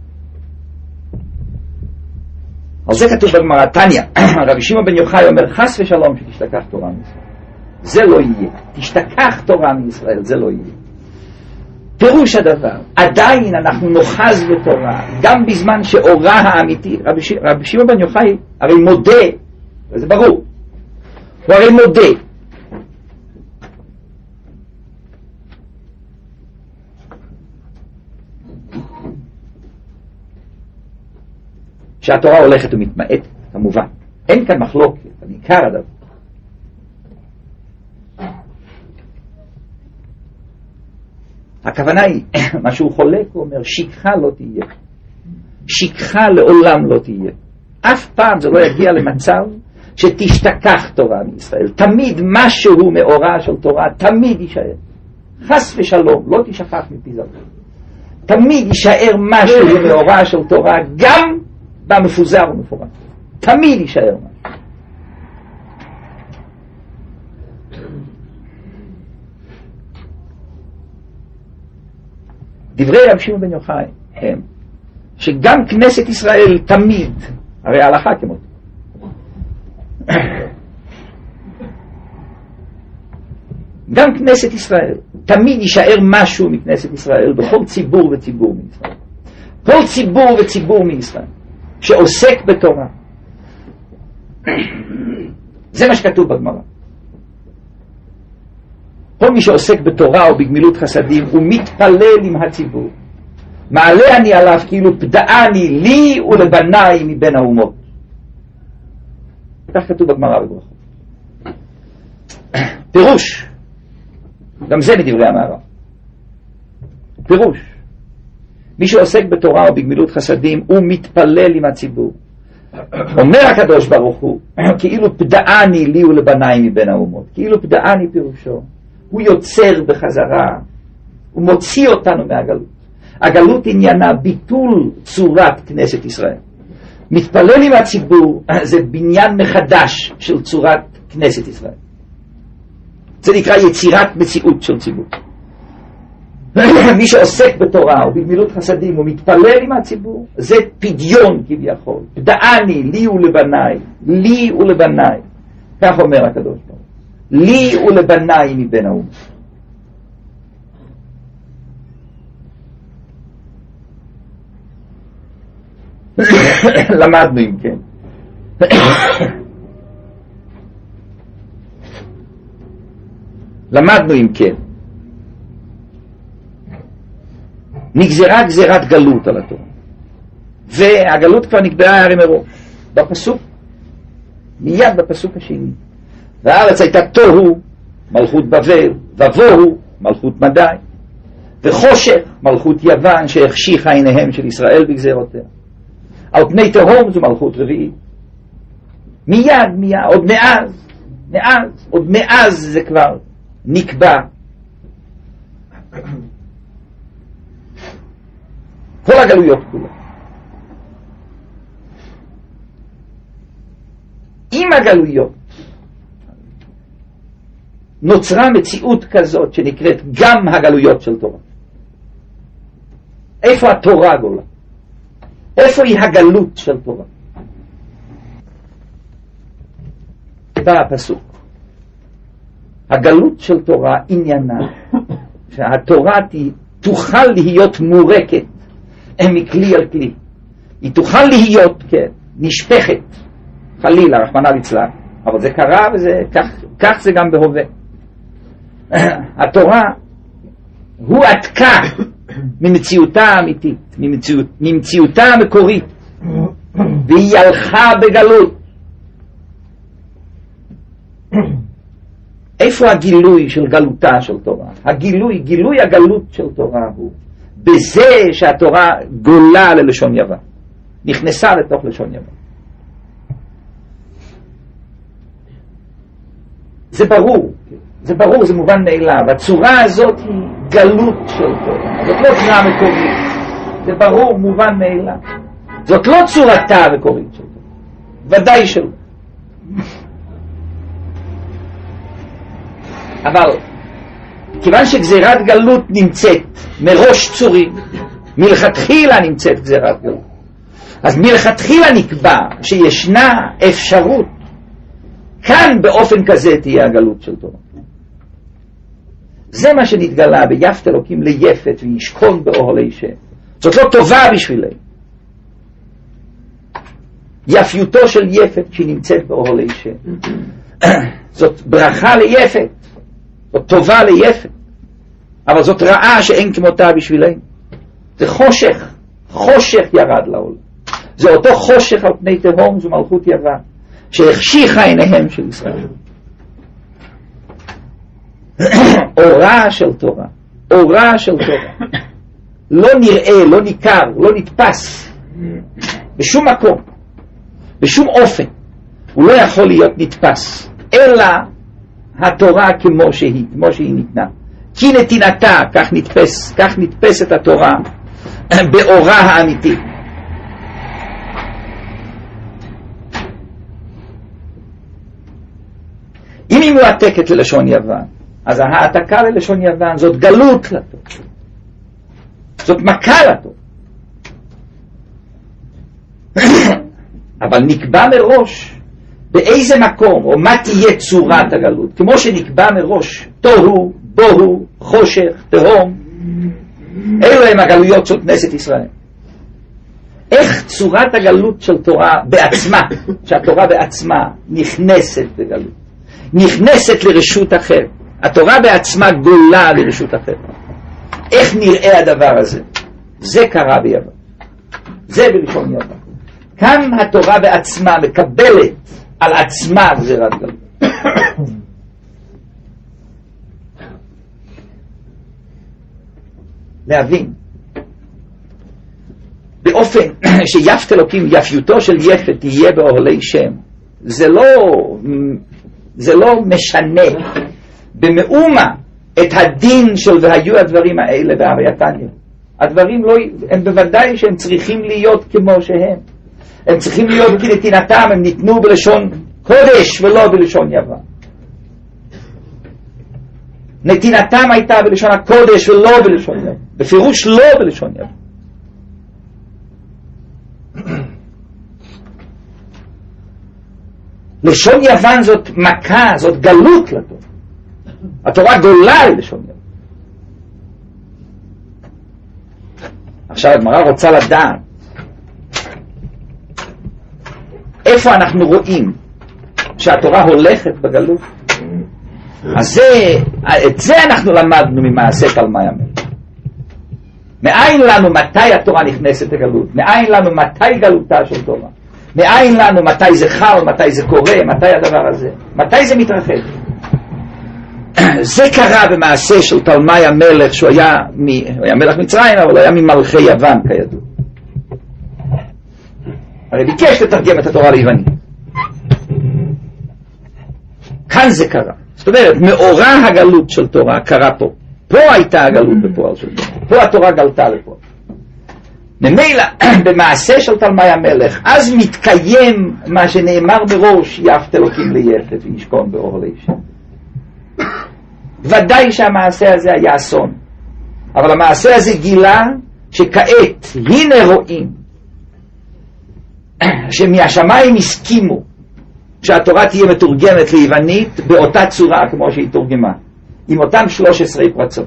על זה כתוב בגמרא תניא, רבי שמעון בן יוחאי אומר חס ושלום שתשתכח תורה מישראל, זה לא יהיה. תשתכח תורה מישראל, זה לא יהיה. פירוש הדבר, עדיין אנחנו נוחז בתורה גם בזמן שאורה האמיתי. רבי שמעון בן יוחאי הרי מודה, וזה ברור, הוא הרי מודה שהתורה הולכת ומתמעטת, כמובן. אין כאן מחלוקת, אני עיקר הדבר. הכוונה היא, מה שהוא חולק, הוא אומר, שכחה לא תהיה. שכחה לעולם לא תהיה. אף פעם זה לא יגיע למצב שתשתכח תורה מישראל. תמיד משהו מאורה של תורה, תמיד יישאר. חס ושלום, לא תשכח מפי זרעו. תמיד יישאר משהו מאורה של תורה, גם במפוזר ומפורט. תמיד יישאר משהו. דברי רב שמעון בן יוחאי הם שגם כנסת ישראל תמיד, הרי ההלכה כמות, גם כנסת ישראל תמיד יישאר משהו מכנסת ישראל בכל ציבור וציבור מישראל. כל ציבור וציבור מישראל שעוסק בתורה, זה מה שכתוב בגמרא. כל מי שעוסק בתורה או בגמילות חסדים הוא מתפלל עם הציבור. מעלה אני עליו כאילו פדעני לי ולבניי מבין האומות. כך כתוב בגמרא בברכות. פירוש, גם זה מדברי המהר"ל. פירוש, מי שעוסק בתורה או בגמילות חסדים הוא מתפלל עם הציבור. אומר הקדוש ברוך הוא כאילו פדעני לי ולבניי מבין האומות. כאילו פדעני פירושו הוא יוצר בחזרה, הוא מוציא אותנו מהגלות. הגלות עניינה ביטול צורת כנסת ישראל. מתפלל עם הציבור, זה בניין מחדש של צורת כנסת ישראל. זה נקרא יצירת מציאות של ציבור. מי שעוסק בתורה או בגמילות חסדים הוא מתפלל עם הציבור, זה פדיון כביכול. פדעני לי ולבניי, לי ולבניי. כך אומר הקדוש ברוך הוא. לי ולבניי מבין האומות. למדנו אם כן. למדנו אם כן. נגזרה גזירת גלות על התורה. והגלות כבר נקבעה הרי מראש. בפסוק, מיד בפסוק השני. והארץ הייתה תוהו, מלכות בבל, ובוהו, מלכות מדי, וחושך, מלכות יוון, שהחשיכה עיניהם של ישראל בגזירותיה. על פני תהום זו מלכות רביעית. מיד, עוד מאז זה כבר נקבע. כל הגלויות כולן. עם הגלויות נוצרה מציאות כזאת שנקראת גם הגלויות של תורה. איפה התורה גולה? איפה היא הגלות של תורה? בא הפסוק. הגלות של תורה עניינה שהתורה תוכל להיות מורקת מכלי על כלי. היא תוכל להיות נשפכת, חלילה, רחמנא ליצלן. אבל זה קרה וכך זה גם בהווה. התורה הוא עתקה ממציאותה האמיתית, ממציאותה המקורית, והיא הלכה בגלות. איפה הגילוי של גלותה של תורה? גילוי הגלות של תורה הוא בזה שהתורה גולה ללשון יוון, נכנסה לתוך לשון יוון. זה ברור, זה מובן מאליו. הצורה הזאת היא גלות של תורה. זאת לא צורה מקורית. זה ברור, מובן מאליו. זאת לא צורתה המקורית של תורה. ודאי שלא. אבל כיוון שגזירת גלות נמצאת מראש צורים, מלכתחילה נמצאת גזירת גלות. אז מלכתחילה נקבע שישנה אפשרות כאן באופן כזה תהיה הגלות של תורה. זה מה שנתגלה ביפת אלוקים ליפת וישכון באוהלי שם. זאת לא טובה בשבילנו. יפיותו של יפת כשהיא נמצאת באוהלי שם. זאת ברכה ליפת. זאת טובה ליפת. אבל זאת רעה שאין כמותה בשבילנו. זה חושך ירד לעולם. זה אותו חושך על פני תהום, זו מלכות יוון, שהחשיכה עיניהם של ישראל. אורה של תורה, אורה של תורה, לא נראה, לא ניכר, לא נתפס, בשום מקום, בשום אופן, הוא לא יכול להיות נתפס, אלא התורה כמו שהיא ניתנה. כי נתינתה, כך נתפסת התורה באורה האמיתי. אם היא מועתקת ללשון יוון, אז העתקה ללשון יוון זאת גלות לתורה, זאת מכה לתורה. אבל נקבע מראש באיזה מקום או מה תהיה צורת הגלות, כמו שנקבע מראש תוהו, בוהו, חושך, תהום. אלו הם הגלויות של כנסת ישראל. איך צורת הגלות של תורה בעצמה, שהתורה בעצמה נכנסת בגלות, נכנסת לרשות אחר, התורה בעצמה גולה לרשות אחר. איך נראה הדבר הזה? זה קרה ביוון, זה בלשון יוון. כאן התורה בעצמה מקבלת על עצמה גזירת גלות. להבין באופן שיפת אלוקים, יפיותו של יפת תהיה באוהלי שם, זה לא משנה במאומה את הדין של והיו הדברים האלה בהווייתניה. הדברים לא, הם בוודאי שהם צריכים להיות כמו שהם, הם צריכים להיות כנתינתם, הם ניתנו בלשון קודש ולא בלשון יוון. נתינתם הייתה בלשון הקודש ולא בלשון יוון, בפירוש לא בלשון יוון. לשון יוון זאת מכה, זאת גלות לתורה. התורה גולה ללשון יוון. עכשיו הגמרא רוצה לדעת איפה אנחנו רואים שהתורה הולכת בגלות. אז את זה אנחנו למדנו ממעשה תלמי המלך. מאין לנו מתי התורה נכנסת לגלות, מאין לנו מתי גלותה של תורה, מאין לנו מתי זה חל, מתי זה קורה, מתי הדבר הזה, מתי זה מתרחש. זה קרה במעשה של תלמי המלך, שהוא היה מלך מצרים, אבל הוא היה ממלכי יוון כידוע. הרי ביקש לתרגם את התורה ליוונית. כאן זה קרה. זאת אומרת, מאורע הגלות של תורה קרה פה. פה הייתה הגלות בפועל של תורה. פה התורה גלתה לפועל. ממילא, במעשה של תלמי המלך, אז מתקיים מה שנאמר בראש, יפת אלוקים ליפת וישכון באוהלי שם. ודאי שהמעשה הזה היה אסון. אבל המעשה הזה גילה שכעת, הנה רואים, שמהשמיים הסכימו שהתורה תהיה מתורגמת ליוונית באותה צורה כמו שהיא תורגמה, עם אותם 13 פרצות.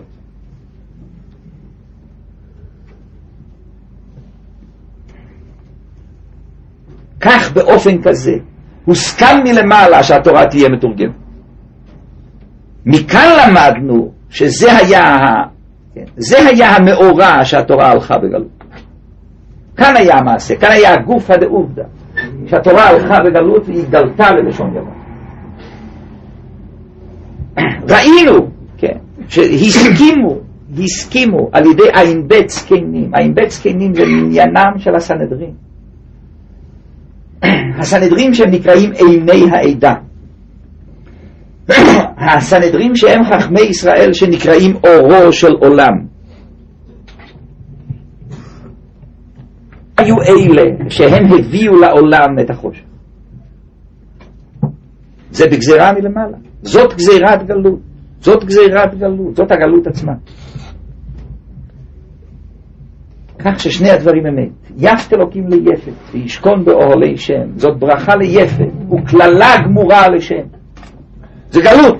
כך באופן כזה הוסכם מלמעלה שהתורה תהיה מתורגמת. מכאן למדנו שזה היה המאורע שהתורה הלכה בגלות. כאן היה המעשה, כאן היה הגוף הדעובדה, שהתורה הלכה בגלות והיא גלתה ללשון יוון. ראינו, כן, שהסכימו על ידי עין בית זקנים. עין בית זקנים זה עניינם של הסנהדרין. הסנהדרין שהם נקראים עיני העדה. הסנהדרין שהם חכמי ישראל שנקראים אורו של עולם. היו אלה שהם הביאו לעולם את החושך. זה בגזירה מלמעלה. זאת גזירת גלות. זאת גזירת גלות. זאת הגלות עצמה. כך ששני הדברים אמת. יפת אלוקים ליפת וישכון באוהלי שם. זאת ברכה ליפת וכללה גמורה לשם. זה גלות.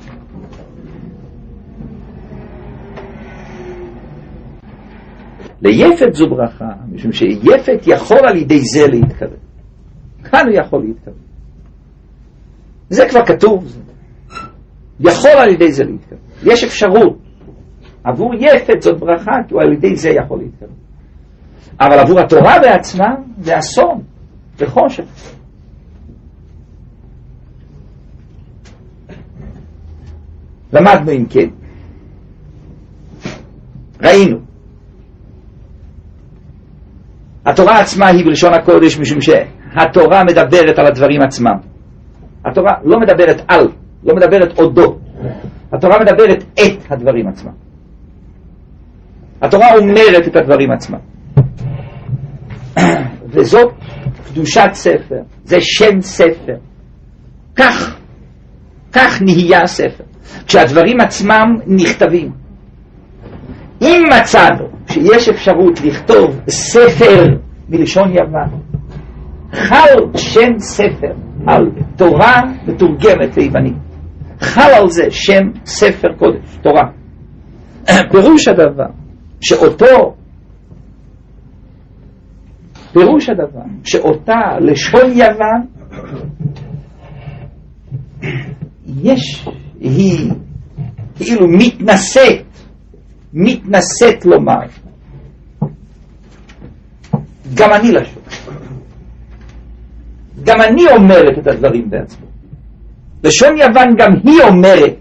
ליפת זו ברכה, משום שיפת יכול על ידי זה להתקרב. כאן הוא יכול להתקרב. זה כבר כתוב. יכול על ידי זה להתקרב. יש אפשרות. עבור יפת זאת ברכה, כי הוא על ידי זה יכול להתקרב. אבל עבור התורה בעצמה זה אסון, זה חושך. למדנו אם כן, ראינו, התורה עצמה היא בלשון הקודש, משום שהתורה מדברת על הדברים עצמם. התורה לא מדברת על, לא מדברת אודות, התורה מדברת את הדברים עצמם. התורה אומרת את הדברים עצמם. וזאת קדושת ספר, זה שם ספר. כך נהיה ספר, כשהדברים עצמם נכתבים. אם מצאנו שיש אפשרות לכתוב ספר מלשון יוון, חל שם ספר על תורה מתורגמת ליוונית, חל על זה שם ספר קודש, תורה. פירוש הדבר שאותה לשון יוון היא כאילו מתנשאת לומר גם אני לשון, גם אני אומרת את הדברים בעצמו. לשון יוון גם היא אומרת.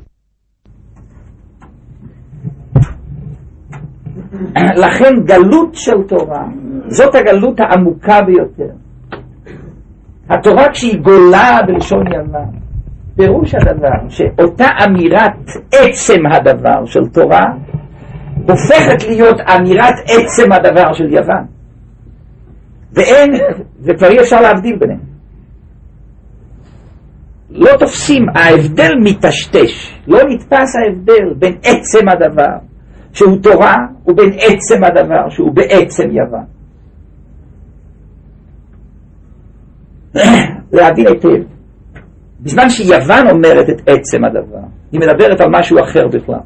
לכן גלות של תורה זאת הגלות העמוקה ביותר. התורה כשהיא גולה בלשון יוון, פירוש הדבר שאותה אמירת עצם הדבר של תורה הופכת להיות אמירת עצם הדבר של יוון, וכבר אי אפשר להבדיל ביניהם. לא תופסים, ההבדל מטשטש, לא נתפס ההבדל בין עצם הדבר שהוא תורה ובין עצם הדבר שהוא בעצם יוון. להבין היטב, בזמן שיוון אומרת את עצם הדבר, היא מדברת על משהו אחר בכלל.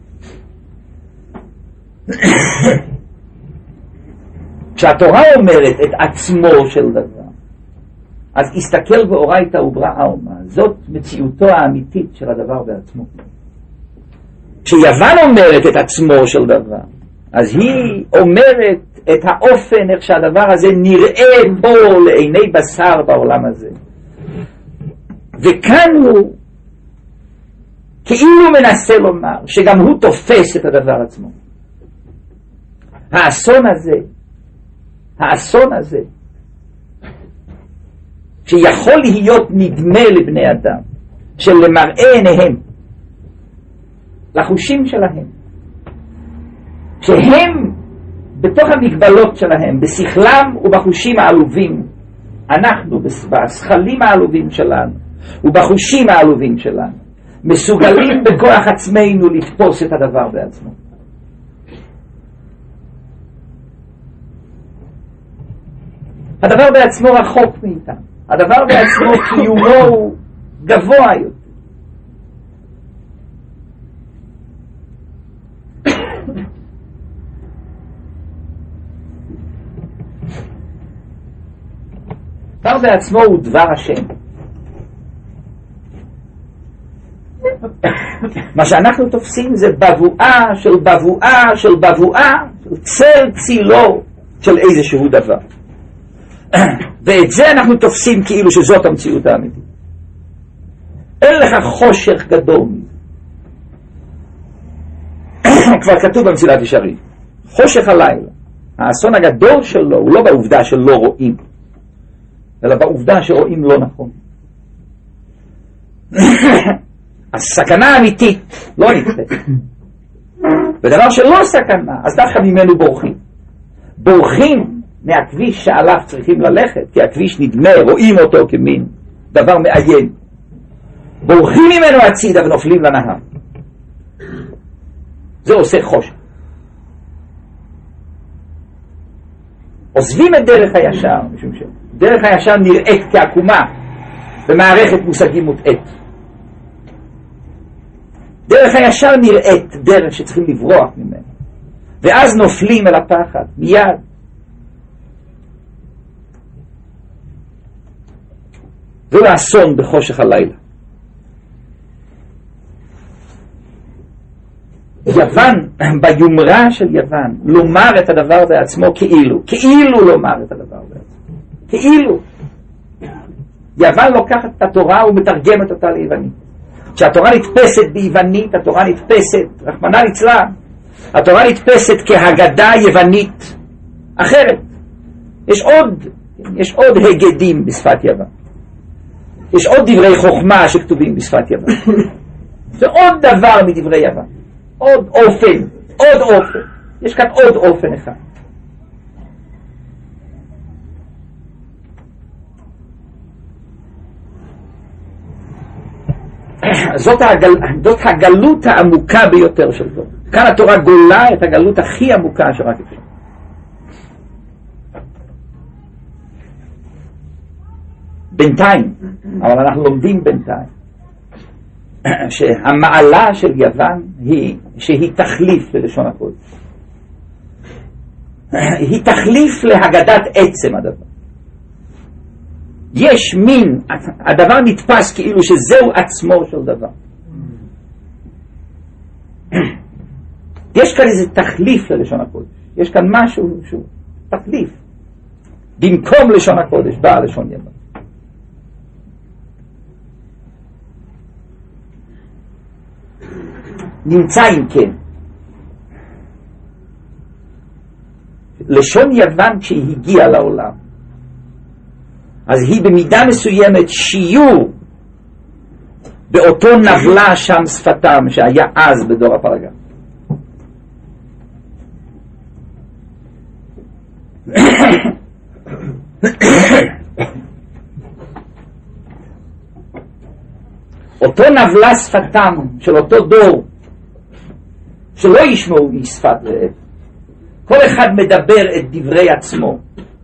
כשהתורה אומרת את עצמו של דבר, אז הסתכל באורייתא וברא עלמא, זאת מציאותו האמיתית של הדבר בעצמו. כשיוון אומרת את עצמו של דבר, אז היא אומרת את האופן איך שהדבר הזה נראה פה לעיני בשר בעולם הזה. וכאן הוא כאילו מנסה לומר שגם הוא תופס את הדבר עצמו. האסון הזה שיכול להיות נדמה לבני אדם, של למראה עיניהם, לחושים שלהם, שהם בתוך המגבלות שלהם, בשכלם ובחושים העלובים, אנחנו בשכלים העלובים שלנו ובחושים העלובים שלנו מסוגלים בכוח עצמנו לתפוס את הדבר בעצמו. הדבר בעצמו רחוק מאיתנו, הדבר בעצמו קיומו הוא גבוה יותר. הדבר בעצמו הוא דבר השם. מה שאנחנו תופסים זה בבואה של בבואה של בבואה, של צל צילו של איזשהו דבר. ואת זה אנחנו תופסים כאילו שזאת המציאות האמיתית. אין לך חושך גדול מזה. כבר כתוב במסילת ישרים, חושך הלילה, האסון הגדול שלו הוא לא בעובדה שלא רואים, אלא בעובדה שרואים לא נכון. הסכנה האמיתית לא נתפסת. ודבר שלא סכנה, אז דווקא ממנו בורחים מהכביש שעליו צריכים ללכת, כי הכביש נדמה, רואים אותו כמין דבר מאיים. בורחים ממנו הצידה ונופלים לנהר. זה עושה חושך. עוזבים את דרך הישר, משום שדרך הישר נראית כעקומה במערכת מושגים מוטעת. דרך הישר נראית דרך שצריכים לברוח ממנו, ואז נופלים אל הפחד מיד. זה האסון בחושך הלילה. יוון, ביומרה של יוון, לומר את הדבר בעצמו כאילו לומר את הדבר בעצמו, כאילו. יוון לוקחת את התורה ומתרגמת אותה ליוונית. כשהתורה נתפסת ביוונית, התורה נתפסת, רחמנא ליצלן, התורה נתפסת כהגדה יוונית אחרת. יש עוד הגדים בשפת יוון. יש עוד דברי חוכמה שכתובים בשפת יוון. זה עוד דבר מדברי יוון. עוד אופן. יש כאן עוד אופן אחד. זאת הגלות העמוקה ביותר של זאת. כאן התורה גולה את הגלות הכי עמוקה שרק אפשר. בינתיים, אבל אנחנו לומדים בינתיים, שהמעלה של יוון היא שהיא תחליף ללשון הקודש. היא תחליף להגדת עצם הדבר. יש מין, הדבר נתפס כאילו שזהו עצמו של דבר. יש כאן איזה תחליף ללשון הקודש. יש כאן משהו שהוא תחליף. במקום לשון הקודש באה לשון יוון. נמצא אם כן לשון יוון כשהיא הגיעה לעולם, אז היא במידה מסוימת שיעור באותו נבלה שם שפתם שהיה אז בדור הפלגה. אותו נבלה שפתם של אותו דור שלא ישמעו משפת רעב, כל אחד מדבר את דברי עצמו.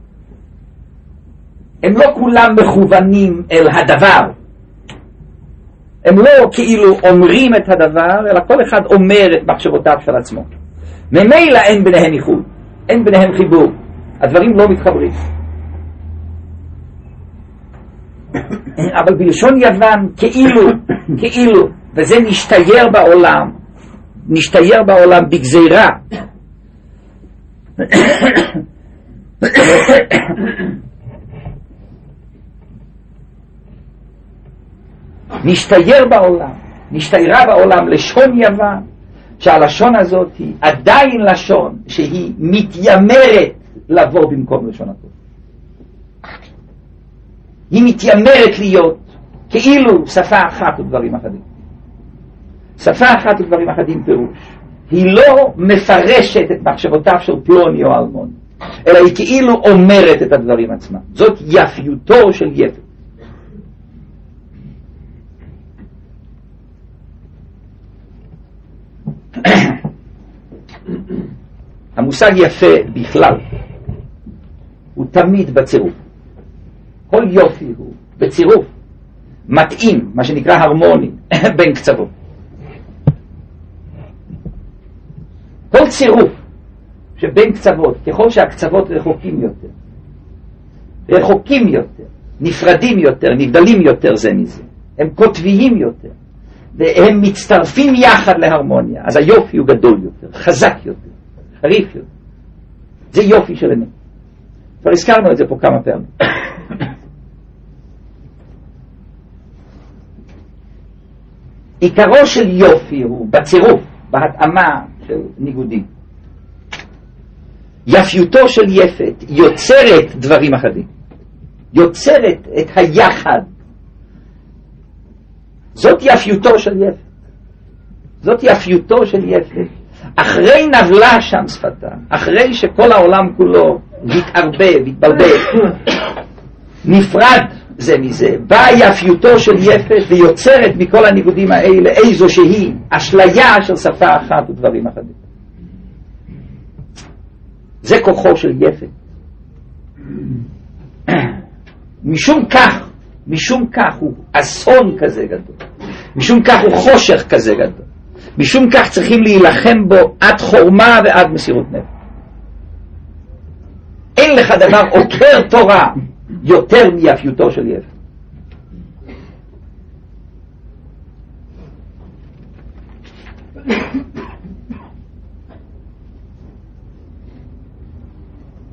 הם לא כולם מכוונים אל הדבר, הם לא כאילו אומרים את הדבר, אלא כל אחד אומר את מחשבותיו של עצמו. ממילא אין ביניהם איחוד, אין ביניהם חיבור, הדברים לא מתחברים. אבל בלשון יוון כאילו, וזה נשתייר בעולם בגזירה. נשתיירה בעולם לשון יוון, שהלשון הזאת היא עדיין לשון שהיא מתיימרת לבוא במקום לשון הקודש. היא מתיימרת להיות כאילו שפה אחת ודברים אחדים. שפה אחת ודברים אחדים פירוש. היא לא מפרשת את מחשבותיו של פלוני או אלמוני, אלא היא כאילו אומרת את הדברים עצמם. זאת יפיותו של יפת. המושג יפה בכלל הוא תמיד בצירוף. כל יופי הוא בצירוף מתאים, מה שנקרא הרמוני, בין קצוות. כל צירוף שבין קצוות, ככל שהקצוות רחוקים יותר, נפרדים יותר, נבדלים יותר זה מזה, הם קוטביים יותר, והם מצטרפים יחד להרמוניה, אז היופי הוא גדול יותר, חזק יותר, חריף יותר. זה יופי של אמת. כבר הזכרנו את זה פה כמה פעמים. עיקרו של יופי הוא בצירוף, בהתאמה של ניגודים. יפיותו של יפת יוצרת דברים אחדים, יוצרת את היחד. זאת יפיותו של יפת. אחרי נבלה שם שפתה, אחרי שכל העולם כולו התערבב, התבלבל, נפרד זה מזה, באה יפיותו של יפת ויוצרת מכל הניגודים האלה איזושהי אשליה של שפה אחת ודברים אחדים. זה כוחו של יפת. משום כך הוא אסון כזה גדול, משום כך הוא חושך כזה גדול, משום כך צריכים להילחם בו עד חורמה ועד מסירות נפש. אין לך דבר עוקר תורה יותר מיפיותו של יפת.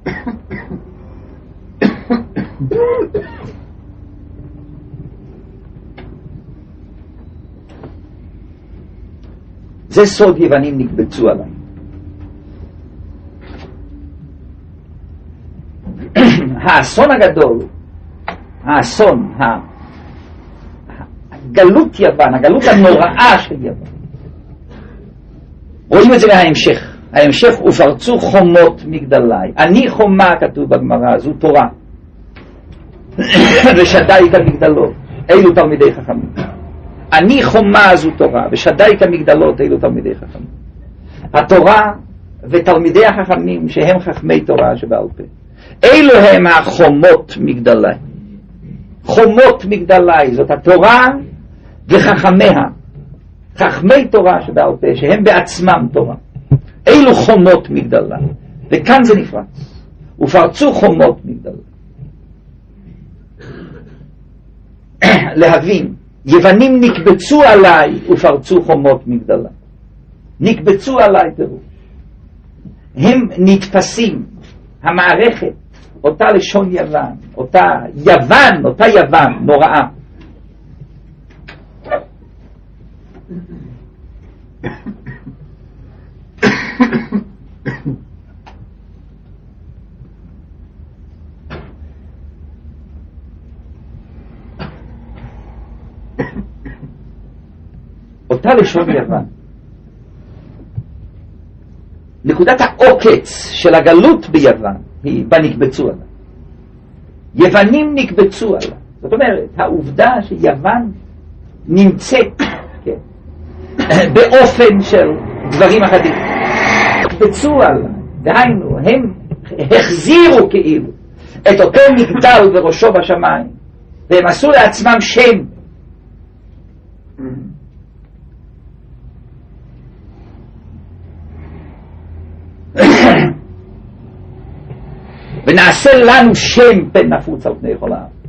זה סוד יוונים נקבצו עליי. האסון הגדול, האסון, הגלות יוון, הגלות הנוראה של יוון, רואים את זה מההמשך. ההמשך, ופרצו חומות מגדלי. אני חומה, כתוב בגמרא, זו תורה. ושדי כמגדלות, אילו תלמידי חכמים. אני חומה, זו תורה, ושדי כמגדלות, אילו תלמידי חכמים. התורה ותלמידי החכמים, שהם חכמי תורה שבעל פה, אילו הם החומות מגדלי. חומות מגדלי, זאת התורה וחכמיה, חכמי תורה שבעל פה, שהם בעצמם תורה. אילו חומות מגדלי, וכאן זה נפרץ, ופרצו חומות מגדלי. להבין, יוונים נקבצו עליי ופרצו חומות מגדלי. נקבצו עליי פירוש, הם נתפסים, המערכת, אותה לשון יוון, אותה יוון נוראה, אותה לשון יוון. נקודת העוקץ של הגלות ביוון היא בנקבצו עליו. יוונים נקבצו עליו. זאת אומרת, העובדה שיוון נמצאת, כן, באופן של דברים אחדים. נקבצו עליו, דהיינו, הם החזירו כאילו את אותו מגדל וראשו בשמיים, והם עשו לעצמם שם. ונעשה לנו שם פן נפוץ על פני כל הארץ.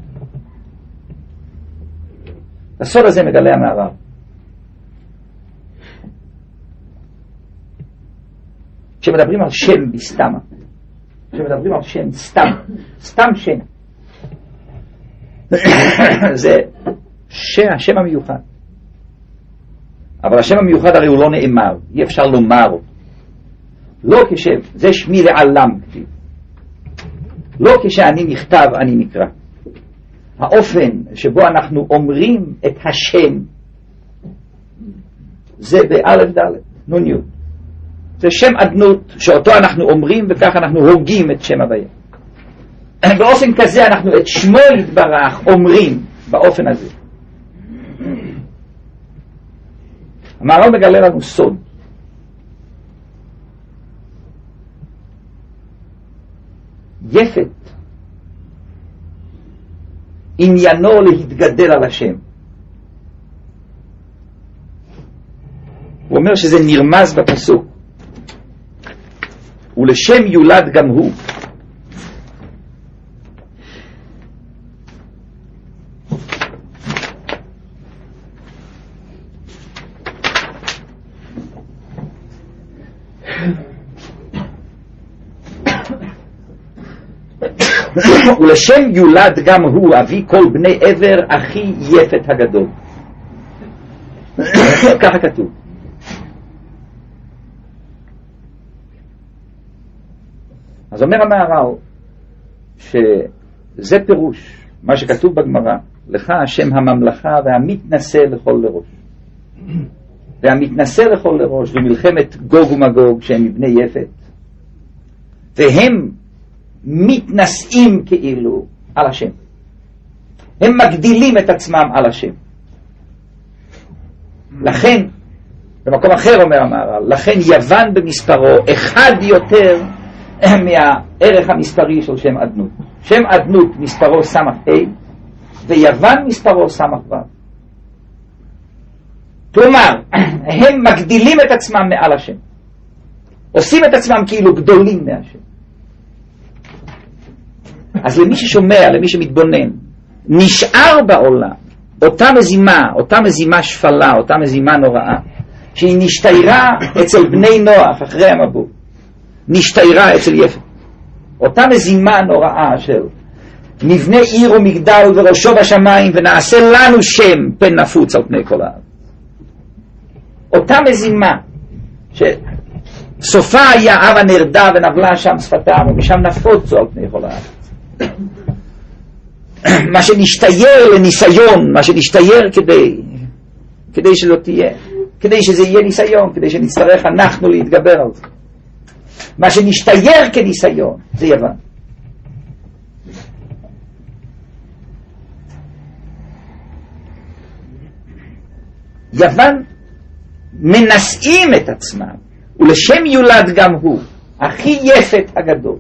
הסוד הזה מגלה המערב. כשמדברים על שם בסתמה, כשמדברים על שם סתם שם, זה השם המיוחד. אבל השם המיוחד הרי הוא לא נאמר, אי אפשר לומר אותו. לא כשם, זה שמי לעלם כתיב. לא כשאני נכתב אני נקרא. האופן שבו אנחנו אומרים את השם זה באלף ד' נון י'. זה שם אדנות שאותו אנחנו אומרים וכך אנחנו הוגים את שם הוויה. באופן כזה אנחנו את שמו יתברך אומרים באופן הזה. המהר"ל מגלה לנו סוד. יפת עניינו להתגדל על השם. הוא אומר שזה נרמז בפסוק, ולשם יולד גם הוא. ולשם יולד גם הוא אבי כל בני עבר אחי יפת הגדול. ככה כתוב. אז אומר המהר"ל שזה פירוש מה שכתוב בגמרא, לך השם הממלכה והמתנשא לכל לראש. והמתנשא לכל לראש במלחמת גוג ומגוג שהם מבני יפת, והם מתנשאים כאילו על השם, הם מגדילים את עצמם על השם. לכן במקום אחר אומר המהר"ל, לכן יוון במספרו אחד יותר מהערך המספרי של שם אדנות. שם אדנות מספרו סמך A ויוון מספרו סמך ו'. כלומר הם מגדילים את עצמם מעל השם, עושים את עצמם כאילו גדולים מהשם. אז למי ששומע, למי שמתבונן, נשאר בעולם אותה מזימה שפלה, אותה מזימה נוראה, שהיא נשתיירה אצל בני נוח אחרי המבול, נשתיירה אצל יפת. אותה מזימה נוראה של נבנה עיר ומגדל וראשו בשמיים ונעשה לנו שם פן נפוץ על פני כל הארץ. אותה מזימה שסופה היה אבה נרדה ונבלה שם שפתם ומשם נפוצו על פני כל הארץ. מה שנשתייר לניסיון, מה שנשתייר כדי שלא תהיה, כדי שזה יהיה ניסיון, כדי שנצטרך אנחנו להתגבר על זה. מה שנשתייר כניסיון זה יוון. יוון מנשאים את עצמם, ולשם יולד גם הוא, אחי יפת הגדול.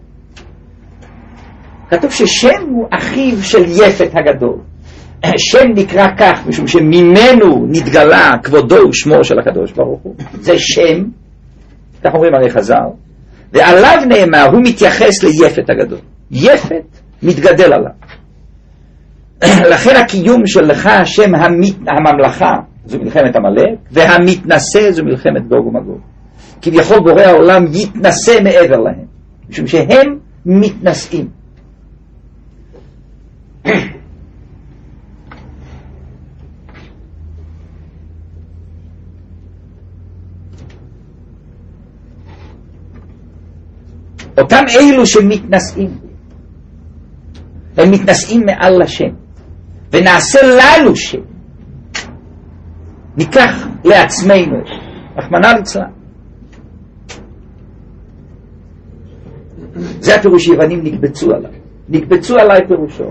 כתוב ששם הוא אחיו של יפת הגדול. שם נקרא כך משום שממנו נתגלה כבודו ושמו של הקדוש ברוך הוא. זה שם, כך אומרים הרי חז"ל, ועליו נאמר, הוא מתייחס ליפת הגדול. יפת מתגדל עליו. לכן הקיום של לך השם הממלכה זו מלחמת עמלק, והמתנשא זו מלחמת גוג ומגוג. כביכול בורא העולם יתנשא מעבר להם, משום שהם מתנשאים. אותם אלו שמתנשאים, הם מתנשאים מעל השם, ונעשה לנו שם, ניקח לעצמנו, רחמנא ליצלן. זה הפירוש שיוונים נקבצו עליי. נקבצו עליי פירושו.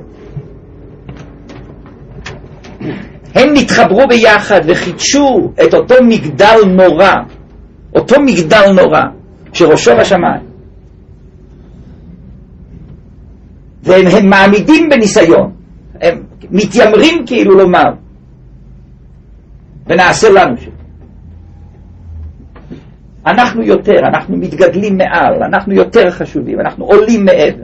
הם נתחברו ביחד וחידשו את אותו מגדל נורא, אותו מגדל נורא שראשו בשמיים. והם מעמידים בניסיון, הם מתיימרים כאילו לומר, ונעשה לנו שם. אנחנו יותר, אנחנו מתגדלים מעל, אנחנו יותר חשובים, אנחנו עולים מעבר.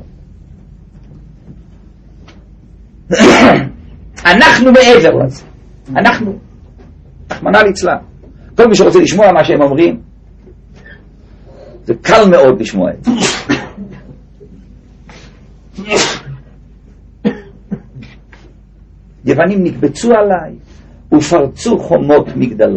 אנחנו מעבר לזה. אנחנו, רחמנא ליצלן. כל מי שרוצה לשמוע מה שהם אומרים, זה קל מאוד לשמוע את זה. יוונים נקבצו עליי ופרצו חומות מגדלי.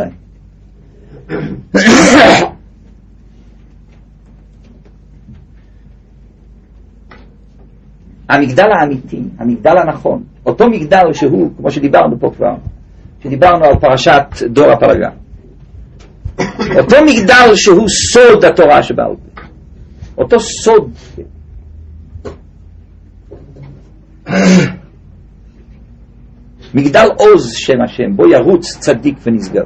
המגדל האמיתי, המגדל הנכון, אותו מגדל שהוא, כמו שדיברנו פה כבר, שדיברנו על פרשת דור הפלגה, אותו מגדל שהוא סוד התורה שבעל פה, אותו סוד. מגדל עוז שם השם, בו ירוץ צדיק ונסגר.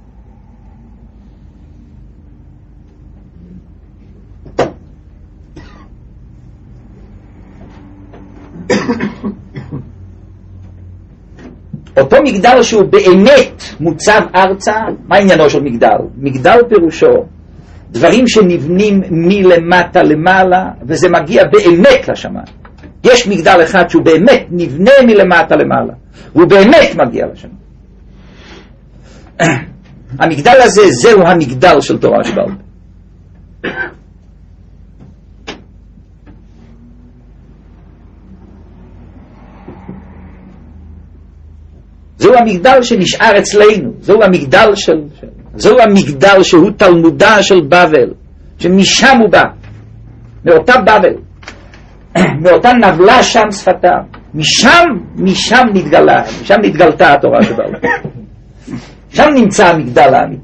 אותו מגדל שהוא באמת מוצב ארצה. מה עניינו של מגדל? מגדל פירושו דברים שנבנים מלמטה למעלה, וזה מגיע באמת לשמיים. יש מגדל אחד שהוא באמת נבנה מלמטה למעלה, הוא באמת מגיע לשמיים. המגדל הזה, זהו המגדל של תורה שבעל פה. זהו המגדל שנשאר אצלנו, זהו המגדל שהוא תלמודה של בבל, שמשם הוא בא, מאותה בבל, מאותה נבלה שם שפתה, משם נתגלתה התורה שבעל פה. שם נמצא המגדל האמיתי.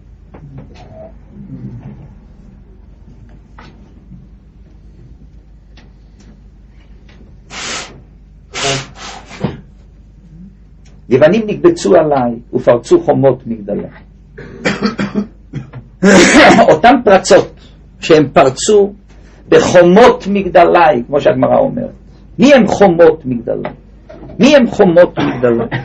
יוונים נקבצו עליי ופרצו חומות מגדלי. אותם פרצות שהם פרצו בחומות מגדלי, כמו שהגמרא אומרת. מי הם חומות מגדלי? מי הם חומות מגדלי?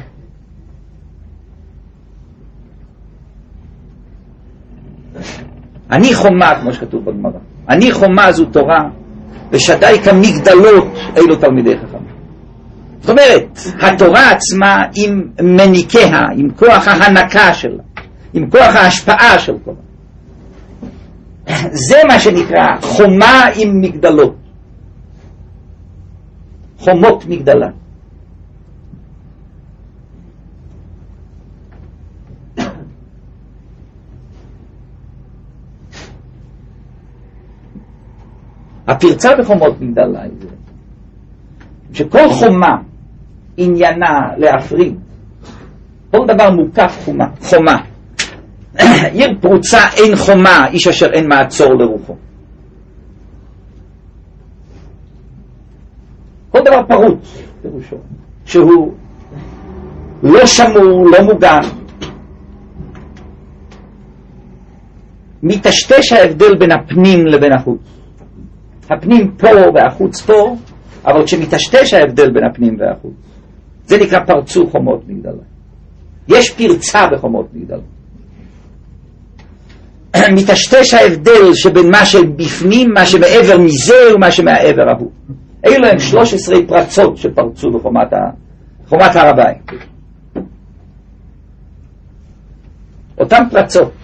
אני חומה, כמו שכתוב בגמרא. אני חומה זו תורה, ושדי כמגדלות אלו תלמידי חכמים. זאת אומרת, התורה עצמה עם מניקיה, עם כוח ההנקה שלה, עם כוח ההשפעה של תורה. זה מה שנקרא חומה עם מגדלות. חומות מגדלה. הפרצה בחומות מגדלה זה שכל חומה עניינה להפריד, כל דבר מוקף חומה. עיר פרוצה אין חומה, איש אשר אין מעצור לרוחו. כל דבר פרוץ, פירושו, שהוא לא שמור, לא מוגן. מטשטש ההבדל בין הפנים לבין החוץ. הפנים פה והחוץ פה, אבל כשמטשטש ההבדל בין הפנים והחוץ, זה נקרא פרצו חומות מגדלה. יש פרצה בחומות מגדלה. מטשטש ההבדל שבין מה שבפנים, מה שמעבר מזה ומה שמעבר ההוא. אלו הם 13 פרצות שפרצו בחומת הר הבית. אותם פרצות,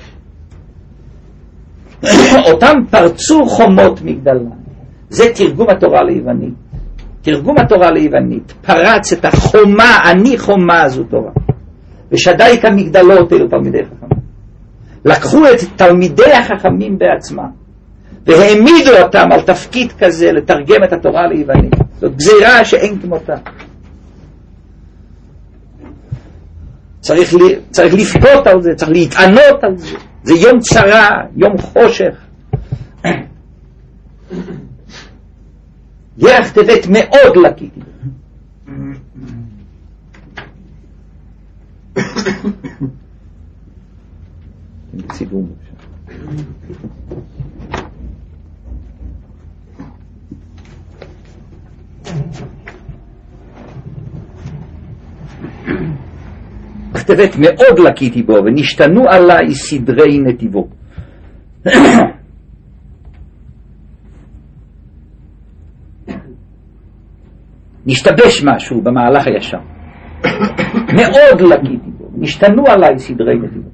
אותם פרצו חומות מגדלה. זה תרגום התורה ליוונית. תרגום התורה ליוונית פרץ את החומה, אני חומה זו תורה. ושדאי כמגדלות אלו תלמידי חכמים. לקחו את תלמידי החכמים בעצמם והעמידו אותם על תפקיד כזה לתרגם את התורה ליוונית. זאת גזירה שאין כמותה. צריך לפקוט על זה, צריך להתענות על זה. זה יום צרה, יום חושך. ירח טבת מאוד לקיתי. סידור בבקשה. כתבת מאוד לקיתי בו ונשתנו עליי סדרי נתיבו. נשתבש משהו במהלך הישר. מאוד לקיתי בו ונשתנו עליי סדרי נתיבו.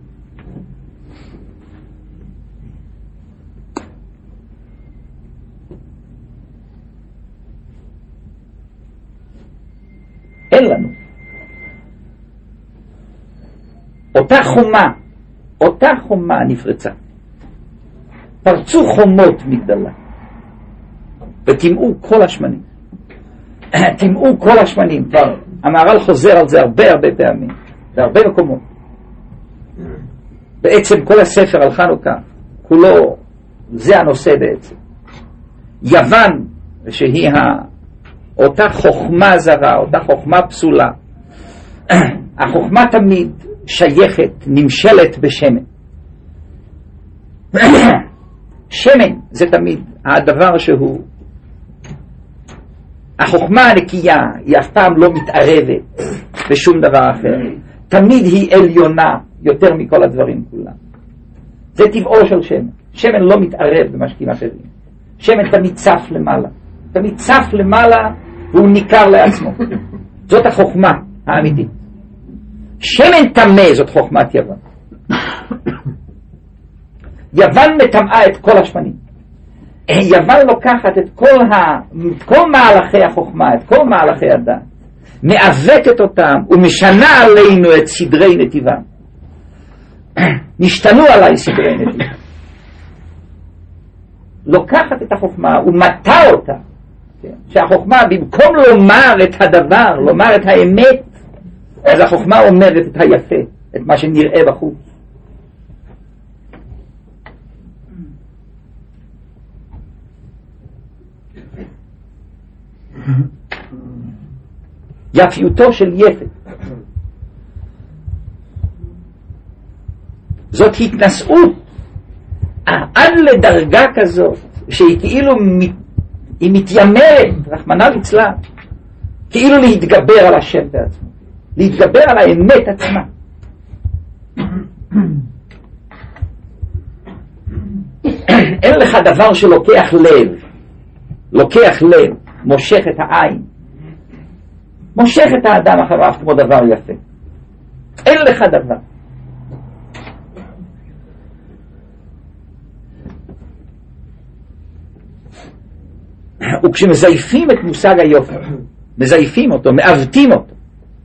אין לנו אותה חומה נפרצה. פרצו חומות מגדלה וטימאו כל השמנים. טימאו כל השמנים. כבר המהר"ל חוזר על זה הרבה פעמים בהרבה מקומות. בעצם כל הספר על חנוכה כולו זה הנושא בעצם. יוון שהיא אותה חוכמה זרה, אותה חוכמה פסולה. החוכמה תמיד שייכת, נמשלת בשמן. שמן זה תמיד הדבר שהוא, החוכמה הנקייה היא אף פעם לא מתערבת בשום דבר אחר. תמיד היא עליונה יותר מכל הדברים כולם. זה טבעו של שמן. שמן לא מתערב במשקים אחרים. שמן תמיד צף למעלה. תמיד צף למעלה והוא ניכר לעצמו. זאת החוכמה האמיתית. שמן תמה זאת חוכמת יוון. יוון מטמאה את כל השמנים. יוון לוקחת את כל מהלכי החוכמה, את כל מהלכי הדעת, מאבקת אותם ומשנה עלינו את סדרי נתיבם. נשתנו עליי סדרי נתיבם. לוקחת את החוכמה ומטה אותה. שהחוכמה במקום לומר את הדבר, לומר את האמת, אז החוכמה אומרת את היפה, את מה שנראה בחוץ. יפיותו של יפה. זאת התנשאות עד לדרגה כזאת שהיא כאילו היא מתיימרת, רחמנא ליצלן, כאילו להתגבר על השם בעצמו, להתגבר על האמת עצמה. אין לך דבר שלוקח לב, מושך את העין, מושך את האדם אחריו כמו דבר יפה. אין לך דבר. וכשמזייפים את מושג היופי, מזייפים אותו, מעוותים אותו.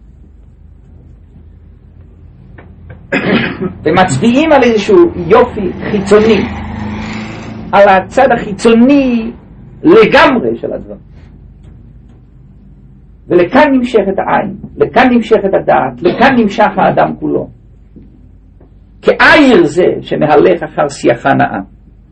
ומצביעים על איזשהו יופי חיצוני, על הצד החיצוני לגמרי של הדברים. ולכאן נמשכת העין, לכאן נמשכת הדעת, לכאן נמשך האדם כולו. כעיר זה שמהלך אחר שיחה נאה.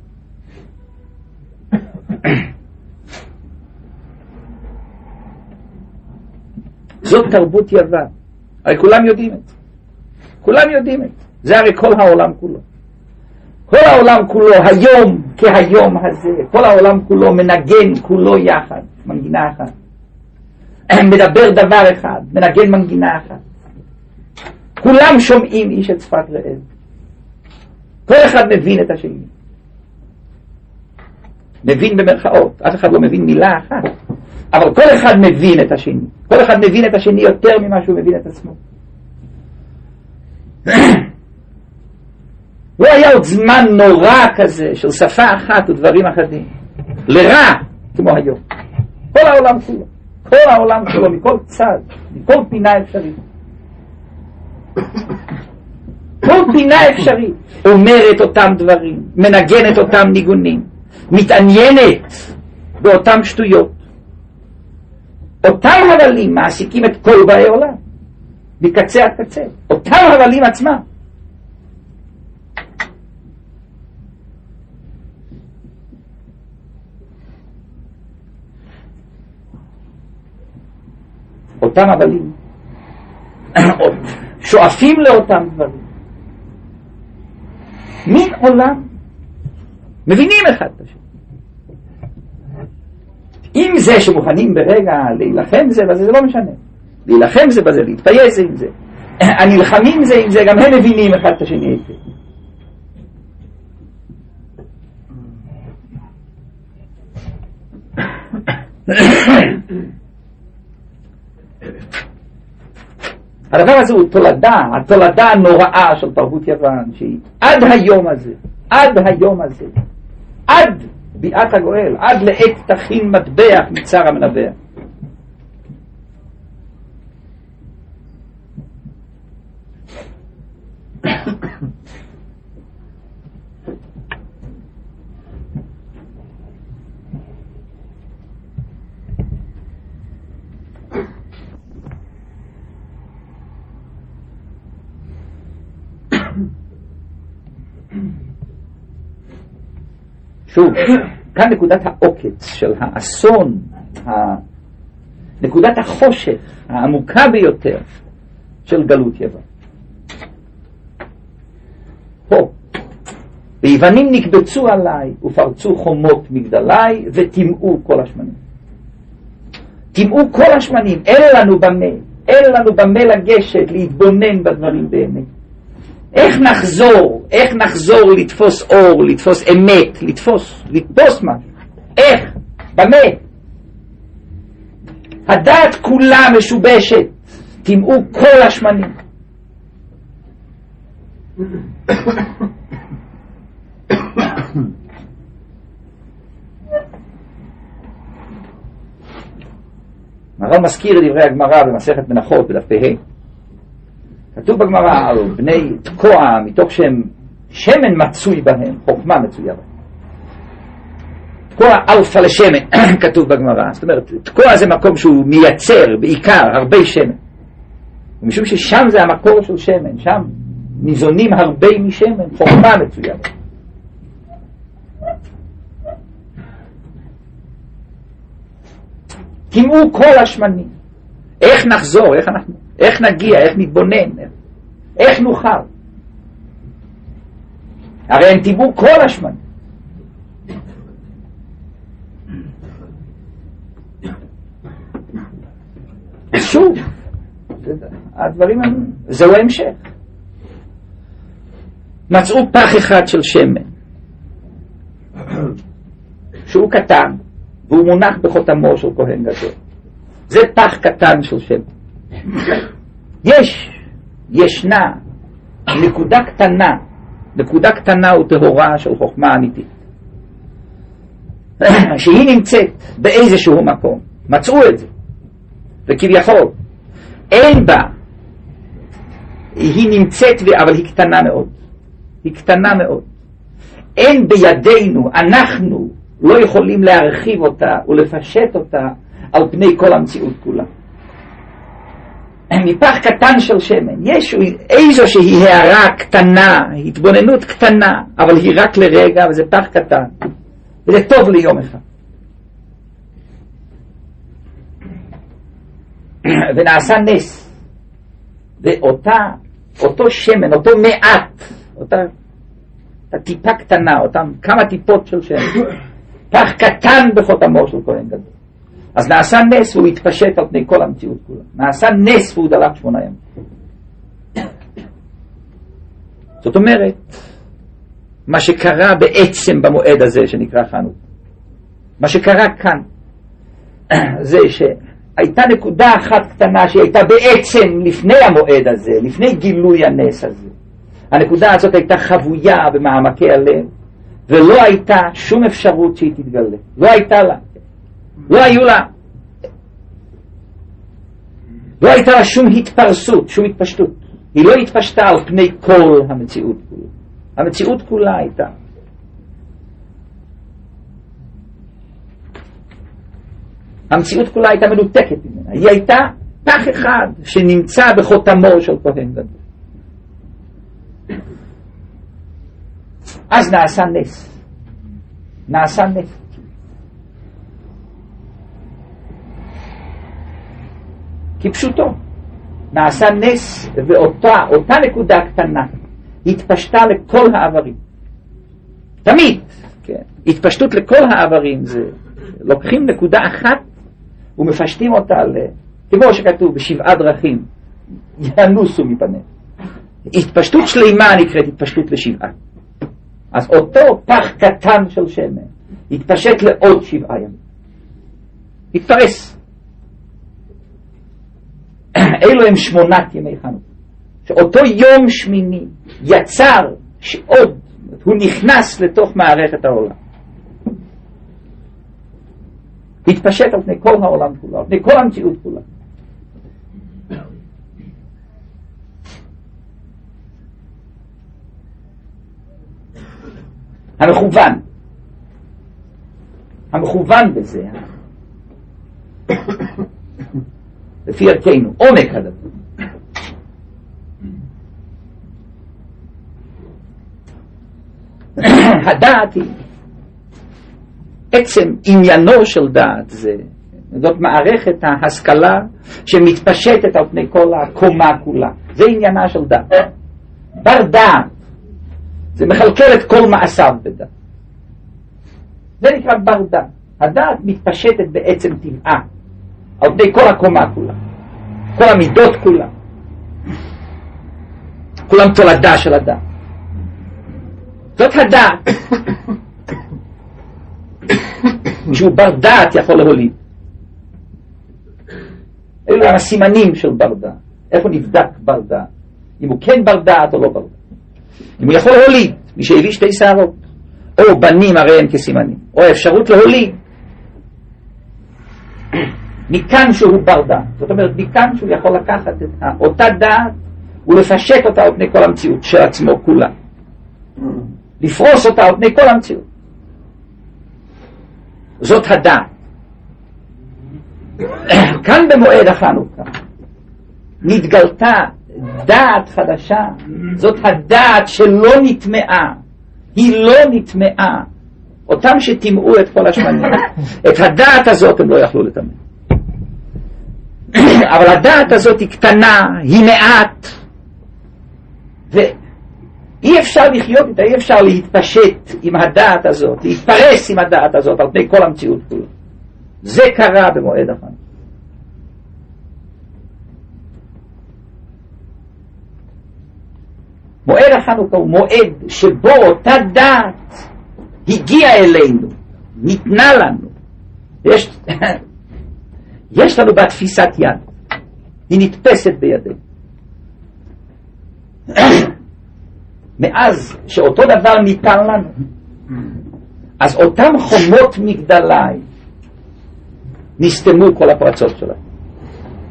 זאת תרבות יוון. הרי כולם יודעים את זה. כולם יודעים את זה. זה הרי כל העולם כולו. כל העולם כולו היום כהיום הזה. כל העולם כולו מנגן כולו יחד. מנגינה אחת. מדבר דבר אחד. מנגן מנגינה אחת. כולם שומעים איש את שפת רעב. כל אחד מבין את השני. מבין במרכאות. אף אחד לא מבין מילה אחת. אבל כל אחד מבין את השני. כל אחד מבין את השני יותר ממה שהוא מבין את עצמו. לא היה עוד זמן נורא כזה של שפה אחת ודברים אחדים. לרע כמו היום. כל העולם כולו. כל העולם כולו, מכל צד, מכל פינה אפשרית. כל פינה אפשרית אומרת אותם דברים, מנגנת אותם ניגונים, מתעניינת באותם שטויות. אותם הבלים מעסיקים את כל באי עולם, מקצה עד קצה. אותם הבלים עצמם. אותם הבלים שואפים לאותם דברים. מין עולם מבינים אחד את השני. אם זה שמוכנים ברגע להילחם זה בזה, זה לא משנה. להילחם זה בזה, להתפייס זה עם זה, הנלחמים זה עם זה, גם הם מבינים אחד את השני היטב. הדבר הזה הוא התולדה הנוראה של תרבות יוון, שהיא עד היום הזה, עד ביאת הגואל, עד לעת תכין מטבח מצר המנבא. שוב, כאן נקודת העוקץ של האסון, נקודת החושך העמוקה ביותר של גלות יוון. פה, ביוונים נקבצו עליי ופרצו חומות מגדליי וטימאו כל השמנים. טימאו כל השמנים, אין לנו במה לגשת, להתבונן בדברים באמת. איך נחזור לתפוס אור, לתפוס אמת, לתפוס משהו? איך? במה? הדעת כולה משובשת, תמאו כל השמנים. הרב מזכיר את דברי הגמרא במסכת מנחות בדף פ"ה. כתוב בגמרא על בני תקוע מתוך שהם שמן מצוי בהם, חוכמה מצויה בהם. תקוע אלפא לשמן, כתוב בגמרא. זאת אומרת, תקוע זה מקום שהוא מייצר בעיקר הרבה שמן. ומשום ששם זה המקור של שמן, שם ניזונים הרבה משמן, חוכמה מצויה בהם. תמאו כל השמנים. איך נחזור? איך נגיע? איך נתבונן? איך נוכל? הרי הם תמאו כל השמנים. שוב, הדברים הם, זהו ההמשך. מצאו פח אחד של שמן שהוא קטן והוא מונח בחותמו של כהן גדול. זה פח קטן של שמן. ישנה נקודה קטנה וטהורה של חוכמה אמיתית שהיא נמצאת באיזשהו מקום. מצאו את זה. וכביכול אין בה, היא נמצאת אבל היא קטנה מאוד, היא קטנה מאוד. אין בידינו, אנחנו לא יכולים להרחיב אותה ולפשט אותה על פני כל המציאות כולה. מפח קטן של שמן יש איזושהי הערה קטנה, התבוננות קטנה, אבל היא רק לרגע, וזה פח קטן, וזה טוב ליום אחד. ונעשה נס, ואותו שמן, אותו מעט, אותה טיפה קטנה, אותם כמה טיפות של שמן, פח קטן בחותמו של כהן גדול. אז נעשה נס והוא התפשט על פני כל המציאות כולה. נעשה נס והוא דלק 8 ימים. זאת אומרת, מה שקרה בעצם במועד הזה שנקרא חנוכה, מה שקרה כאן, זה שהייתה נקודה אחת קטנה שהייתה בעצם לפני המועד הזה, לפני גילוי הנס הזה. הנקודה הזאת הייתה חבויה במעמקי הלב, ולא הייתה שום אפשרות שהיא תתגלה. לא הייתה לה. לא הייתה לה שום התפרסות, שום התפשטות. היא לא התפשטה על פני כל המציאות כולה. המציאות כולה הייתה. המציאות כולה הייתה מנותקת ממנה. היא הייתה פח אחד שנמצא בחותמו של כהן גדול. אז נעשה נס. נעשה נס. כפשוטו. נעשה נס, ואותה נקודה קטנה התפשטה לכל העברים. תמיד, כן. התפשטות לכל העברים זה, לוקחים נקודה אחת ומפשטים אותה כמו שכתוב, ב7 דרכים ינוסו מפניהם. התפשטות שלימה נקראת התפשטות ל7. אז אותו פח קטן של שמן התפשט לעוד 7 ימים. התפרס. אלו הם 8 ימי חנוכה. שאותו יום שמיני יצר שעוד, הוא נכנס לתוך מערכת העולם. התפשט על פני כל העולם כולו, על פני כל המציאות כולה. המכוון בזה, לפי ערכנו, עומק הדבר. הדעת היא, עצם עניינו של דעת זה, זאת מערכת ההשכלה שמתפשטת על פני כל הקומה כולה. זה עניינה של דעת. בר דעת, זה מחלקל את כל מעשיו בדעת. זה נקרא בר דעת. הדעת מתפשטת בעצם טבעה על פני כל הקומה כולה. כל המידות כולה. כולם תולדה של הדעת. זאת הדעת. שהוא בר דעת יכול להוליד. אלו הם הסימנים של בר דעת. איפה נבדק בר דעת? אם הוא כן בר דעת או לא בר דעת. אם הוא יכול להוליד, מי שהביא 2 שערות, או בנים הרי הם כסימנים, או האפשרות להוליד, מכאן שהוא בר דעת. זאת אומרת, מכאן שהוא יכול לקחת את אותה דעת ולפשט אותה על פני כל המציאות של עצמו כולה. לפרוס אותה על פני כל המציאות. זאת הדעת. כאן במועד החנוכה נתגלתה דעת חדשה. זאת הדעת שלא נטמעה. היא לא נטמעה. אותם שטימאו את כל השמנים, את הדעת הזאת הם לא יכלו לטמא. אבל הדעת הזאת היא קטנה, היא מעט, ואי אפשר לחיות איתה, אי אפשר להתפשט עם הדעת הזאת, להתפרס עם הדעת הזאת על פני כל המציאות כולה. זה קרה במועד החנוכה. מועד החנוכה הוא מועד שבו אותה דעת הגיעה אלינו, ניתנה לנו. יש לנו בה תפיסת יד, היא נתפסת בידינו. מאז שאותו דבר ניתן לנו, אז אותם חומות מגדלי נסתמו כל הפרצות שלהם.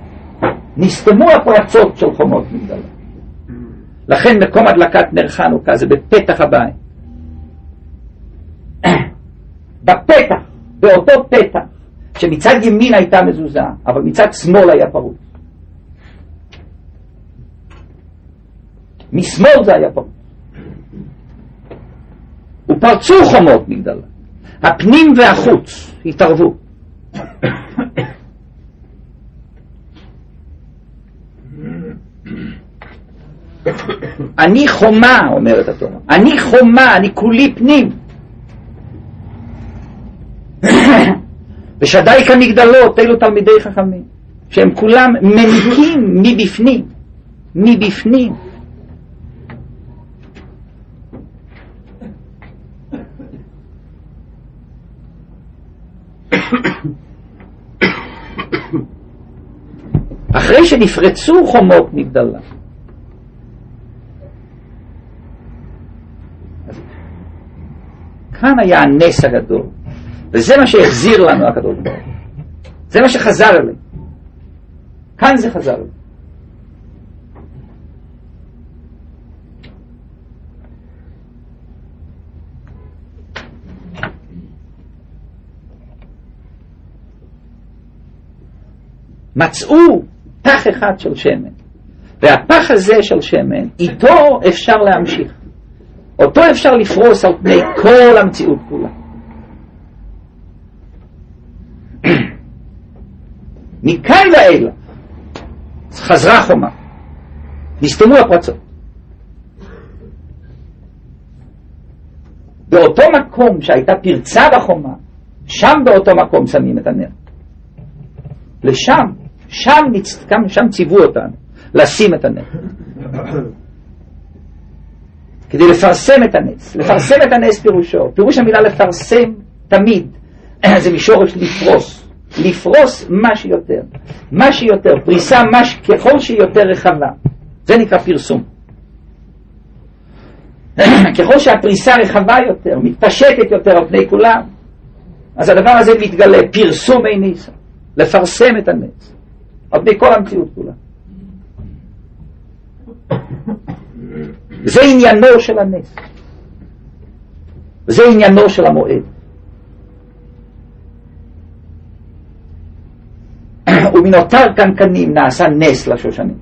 נסתמו הפרצות של חומות מגדלה. לכן מקום הדלקת נר חנוכה זה בפתח הבית. בפתח, באותו פתח, שמצד ימין הייתה מזוזה, אבל מצד שמאל היה פרוץ. משמאל זה היה פרוץ. ופרצו חומות מגדלה. הפנים והחוץ התערבו. אני חומה, אומרת התורה. אני חומה, אני כולי פנים. ושדי כמגדלות, אלו תלמידי חכמים, שהם כולם מניקים מבפנים. מבפנים. אחרי שנפרצו חומות מגדלה, כאן היה הנס הגדול, וזה מה שהחזיר לנו הקדוש ברוך הוא. זה מה שחזר אלינו. כאן זה חזר אלינו. מצאו פח אחד של שמן, והפח הזה של שמן, איתו אפשר להמשיך. אותו אפשר לפרוס על פני כל המציאות כולה. מכאן ואילך חזרה חומה, נסתמו הפרצות. באותו מקום שהייתה פרצה בחומה, שם באותו מקום שמים את הנר. לשם, שם ציוו אותנו לשים את הנר, כדי לפרסם את הנס. לפרסם את הנס פירוש המילה לפרסם תמיד זה משורש לפרוס. לפרוס מה שיותר, פריסה ככל שהיא יותר רחבה, זה נקרא פרסום. ככל שהפריסה רחבה יותר, מתפשטת יותר על פני כולם, אז הדבר הזה מתגלה, פרסום ניסה, לפרסם את הנס על פני כל המציאות כולה. זה עניינו של הנס, זה עניינו של המועד. ומן אותר קנקנים נעשה נס לשושנים.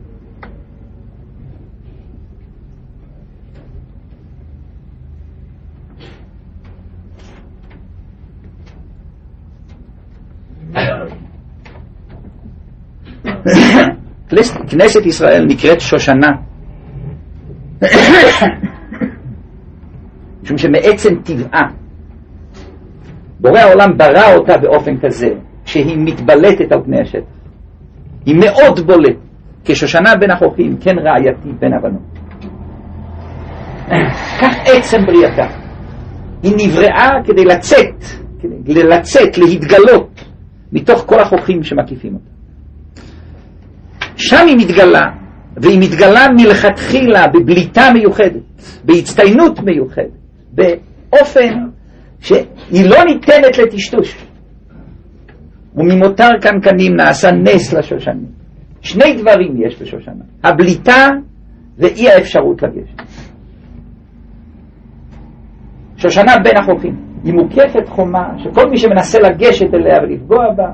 כנסת ישראל נקראת שושנה משום שמעצם טבעה בורא העולם ברא אותה באופן כזה שהיא מתבלטת על פני השטח. היא מאוד בולט, כשושנה בין החוכים, כן רעייתי בין הבנות. כך עצם בריאתה. היא נבראה כדי לצאת, להתגלות מתוך כל החוכים שמקיפים אותה. שם היא מתגלה, והיא מתגלה מלכתחילה בבליטה מיוחדת, בהצטיינות מיוחדת, באופן שהיא לא ניתנת לטשטוש. וממותר קנקנים נעשה נס לשושנים. שני דברים יש בשושנה, הבליטה ואי האפשרות לגשת. שושנה בין החוכים, היא מוקפת חומה שכל מי שמנסה לגשת אליה ולפגוע בה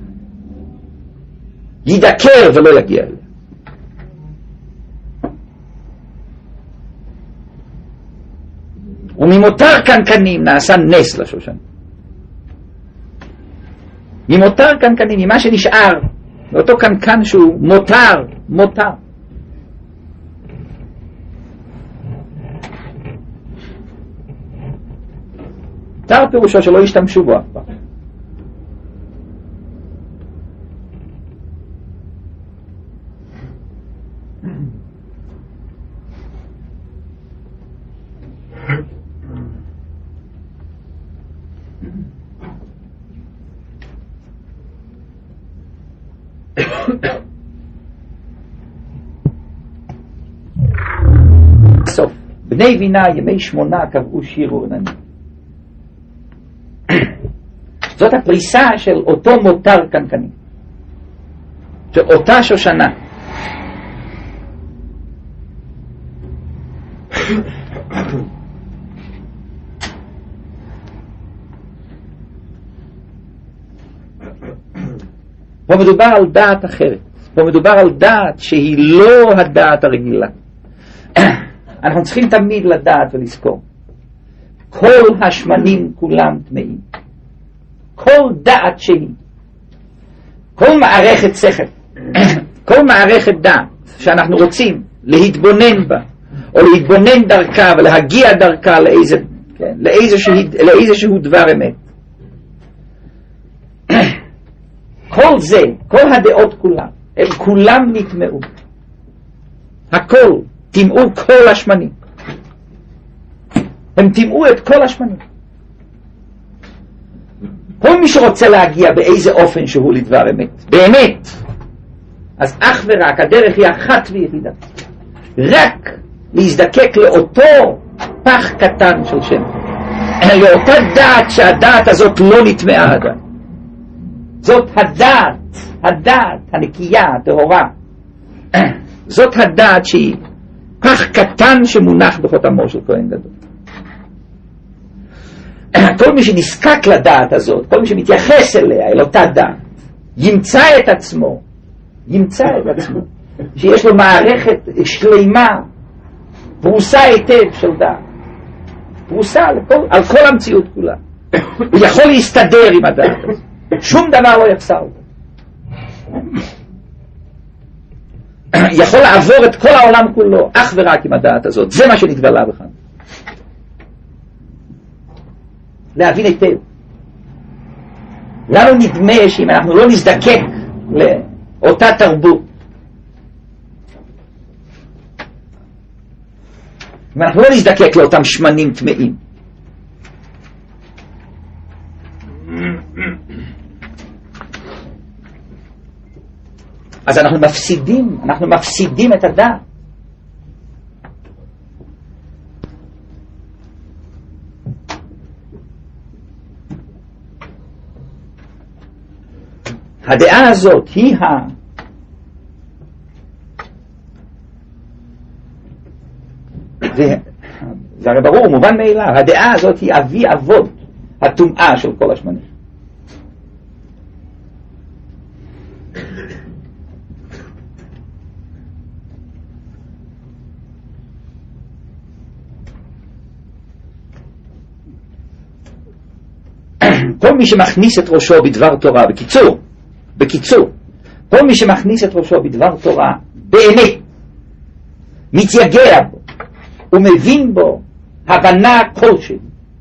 ידקר ולא יגיע אליה. וממותר קנקנים נעשה נס לשושנים. ממותר קנקנים, ממה שנשאר, מאותו קנקן שהוא מותר. מותר פירושו שלא ישתמשו בו אף פעם. סוף בני בינה ימי 8 קבעו שיר ורננים. זאת הפריסה של אותו מותר קנקנים. שאותה שושנה. פה מדובר על דעת אחרת. פה מדובר על דעת שהיא לא הדעת הרגילה. אנחנו צריכים תמיד לדעת ולזכור. כל השמנים כולם טמאים. כל דעת שהיא. כל מערכת שכל. כל מערכת דעת שאנחנו רוצים להתבונן בה, או להתבונן דרכה ולהגיע דרכה לאיזשהו דבר אמת. כל זה, כל הדעות כולם, הם כולם נטמעו. הכל, טמעו כל השמנים. הם טמעו את כל השמנים. כל מי שרוצה להגיע באיזה אופן שהוא לדבר אמת, באמת, אז אך ורק הדרך היא אחת ויחידה. רק להזדקק לאותו פח קטן של שם. לאותה דעת שהדעת הזאת לא נטמעה עדיין. זאת הדעת הנקייה, הטהורה. זאת הדעת שהיא פח קטן שמונח בחותמו של כהן גדול. כל מי שנזקק לדעת הזאת, כל מי שמתייחס אליה, אל אותה דעת, ימצא את עצמו, שיש לו מערכת שלמה, פרוסה היטב של דעת, פרוסה על כל המציאות כולה. הוא יכול להסתדר עם הדעת הזאת. שום דבר לא יחסר אותו. יכול לעבור את כל העולם כולו, אך ורק עם הדעת הזאת. זה מה שנתגלה בכאן. להבין היטב. לנו נדמה שאם אנחנו לא נזדקק לאותה תרבות, אם אנחנו לא נזדקק לאותם שמנים טמאים, אז אנחנו מפסידים את הדעת. הדעה הזאת היא זה הרי ברור, מובן מאליו, הדעה הזאת היא אבי אבות הטומאה של כל השמנים. כל מי שמכניס את ראשו בדבר תורה, בקיצור, כל מי שמכניס את ראשו בדבר תורה, באמת, מתייגע בו, ומבין בו הבנה כלשהי,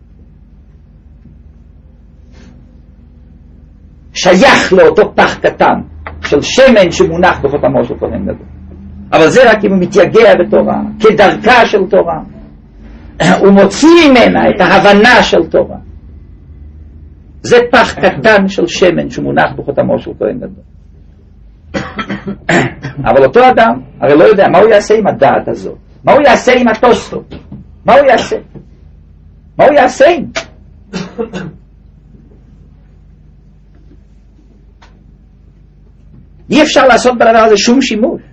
שייך לאותו פח קטן של שמן שמונח בחותמו של כהן גדול. אבל זה רק אם הוא מתייגע בתורה, כדרכה של תורה, הוא מוציא ממנה את ההבנה של תורה. זה פח קטן של שמן שמונח בחותמו של כהן גדול. אבל אותו אדם הרי לא יודע מה הוא יעשה עם הדעת הזאת, מה הוא יעשה עם התוספות, מה הוא יעשה עם אי אפשר לעשות בדבר הזה שום שימוש.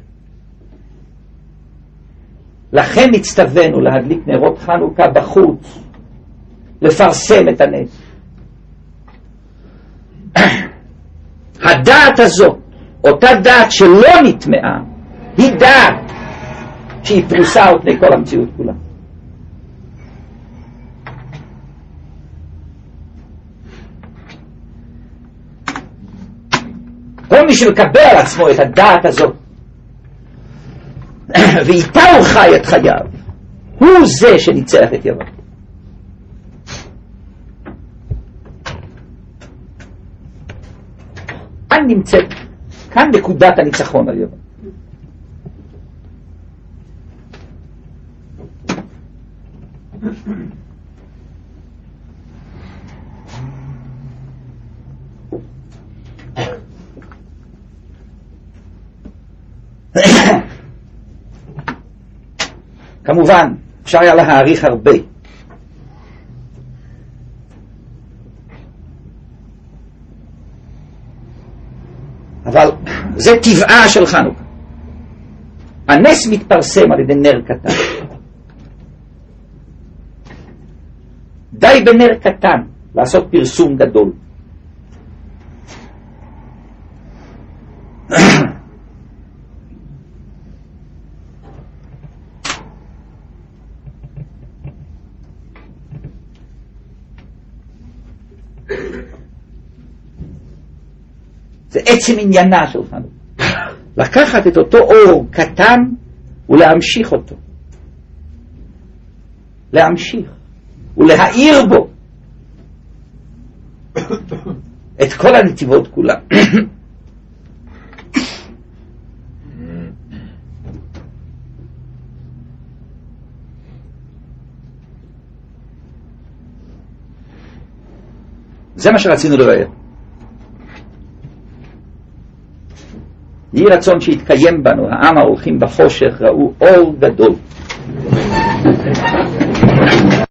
לכן נצטווינו להדליק נרות חנוכה בחוץ, לפרסם את הנס. הדעת הזאת, אותה דעת שלא נטמעה, היא דעת שהיא פרוסה על פני כל המציאות כולה. כל מי שמקבל על עצמו את הדעת הזאת ואיתה הוא חי את חייו, הוא זה שניצח את יוון. כאן נמצאת, כאן נקודת הניצחון על יוון. כמובן, אפשר היה להעריך הרבה. אבל זה טבעה של חנוכה. הנס מתפרסם על ידי נר קטן. די בנר קטן לעשות פרסום גדול. זה עצם עניינה של חנוכה. לקחת את אותו אור קטן ולהמשיך אותו. להמשיך. ולהאיר בו את כל הנתיבות כולם. זה מה שרצינו לבאר. יהי רצון שיתקיים בנו, העם ההולכים בחושך ראו אור גדול.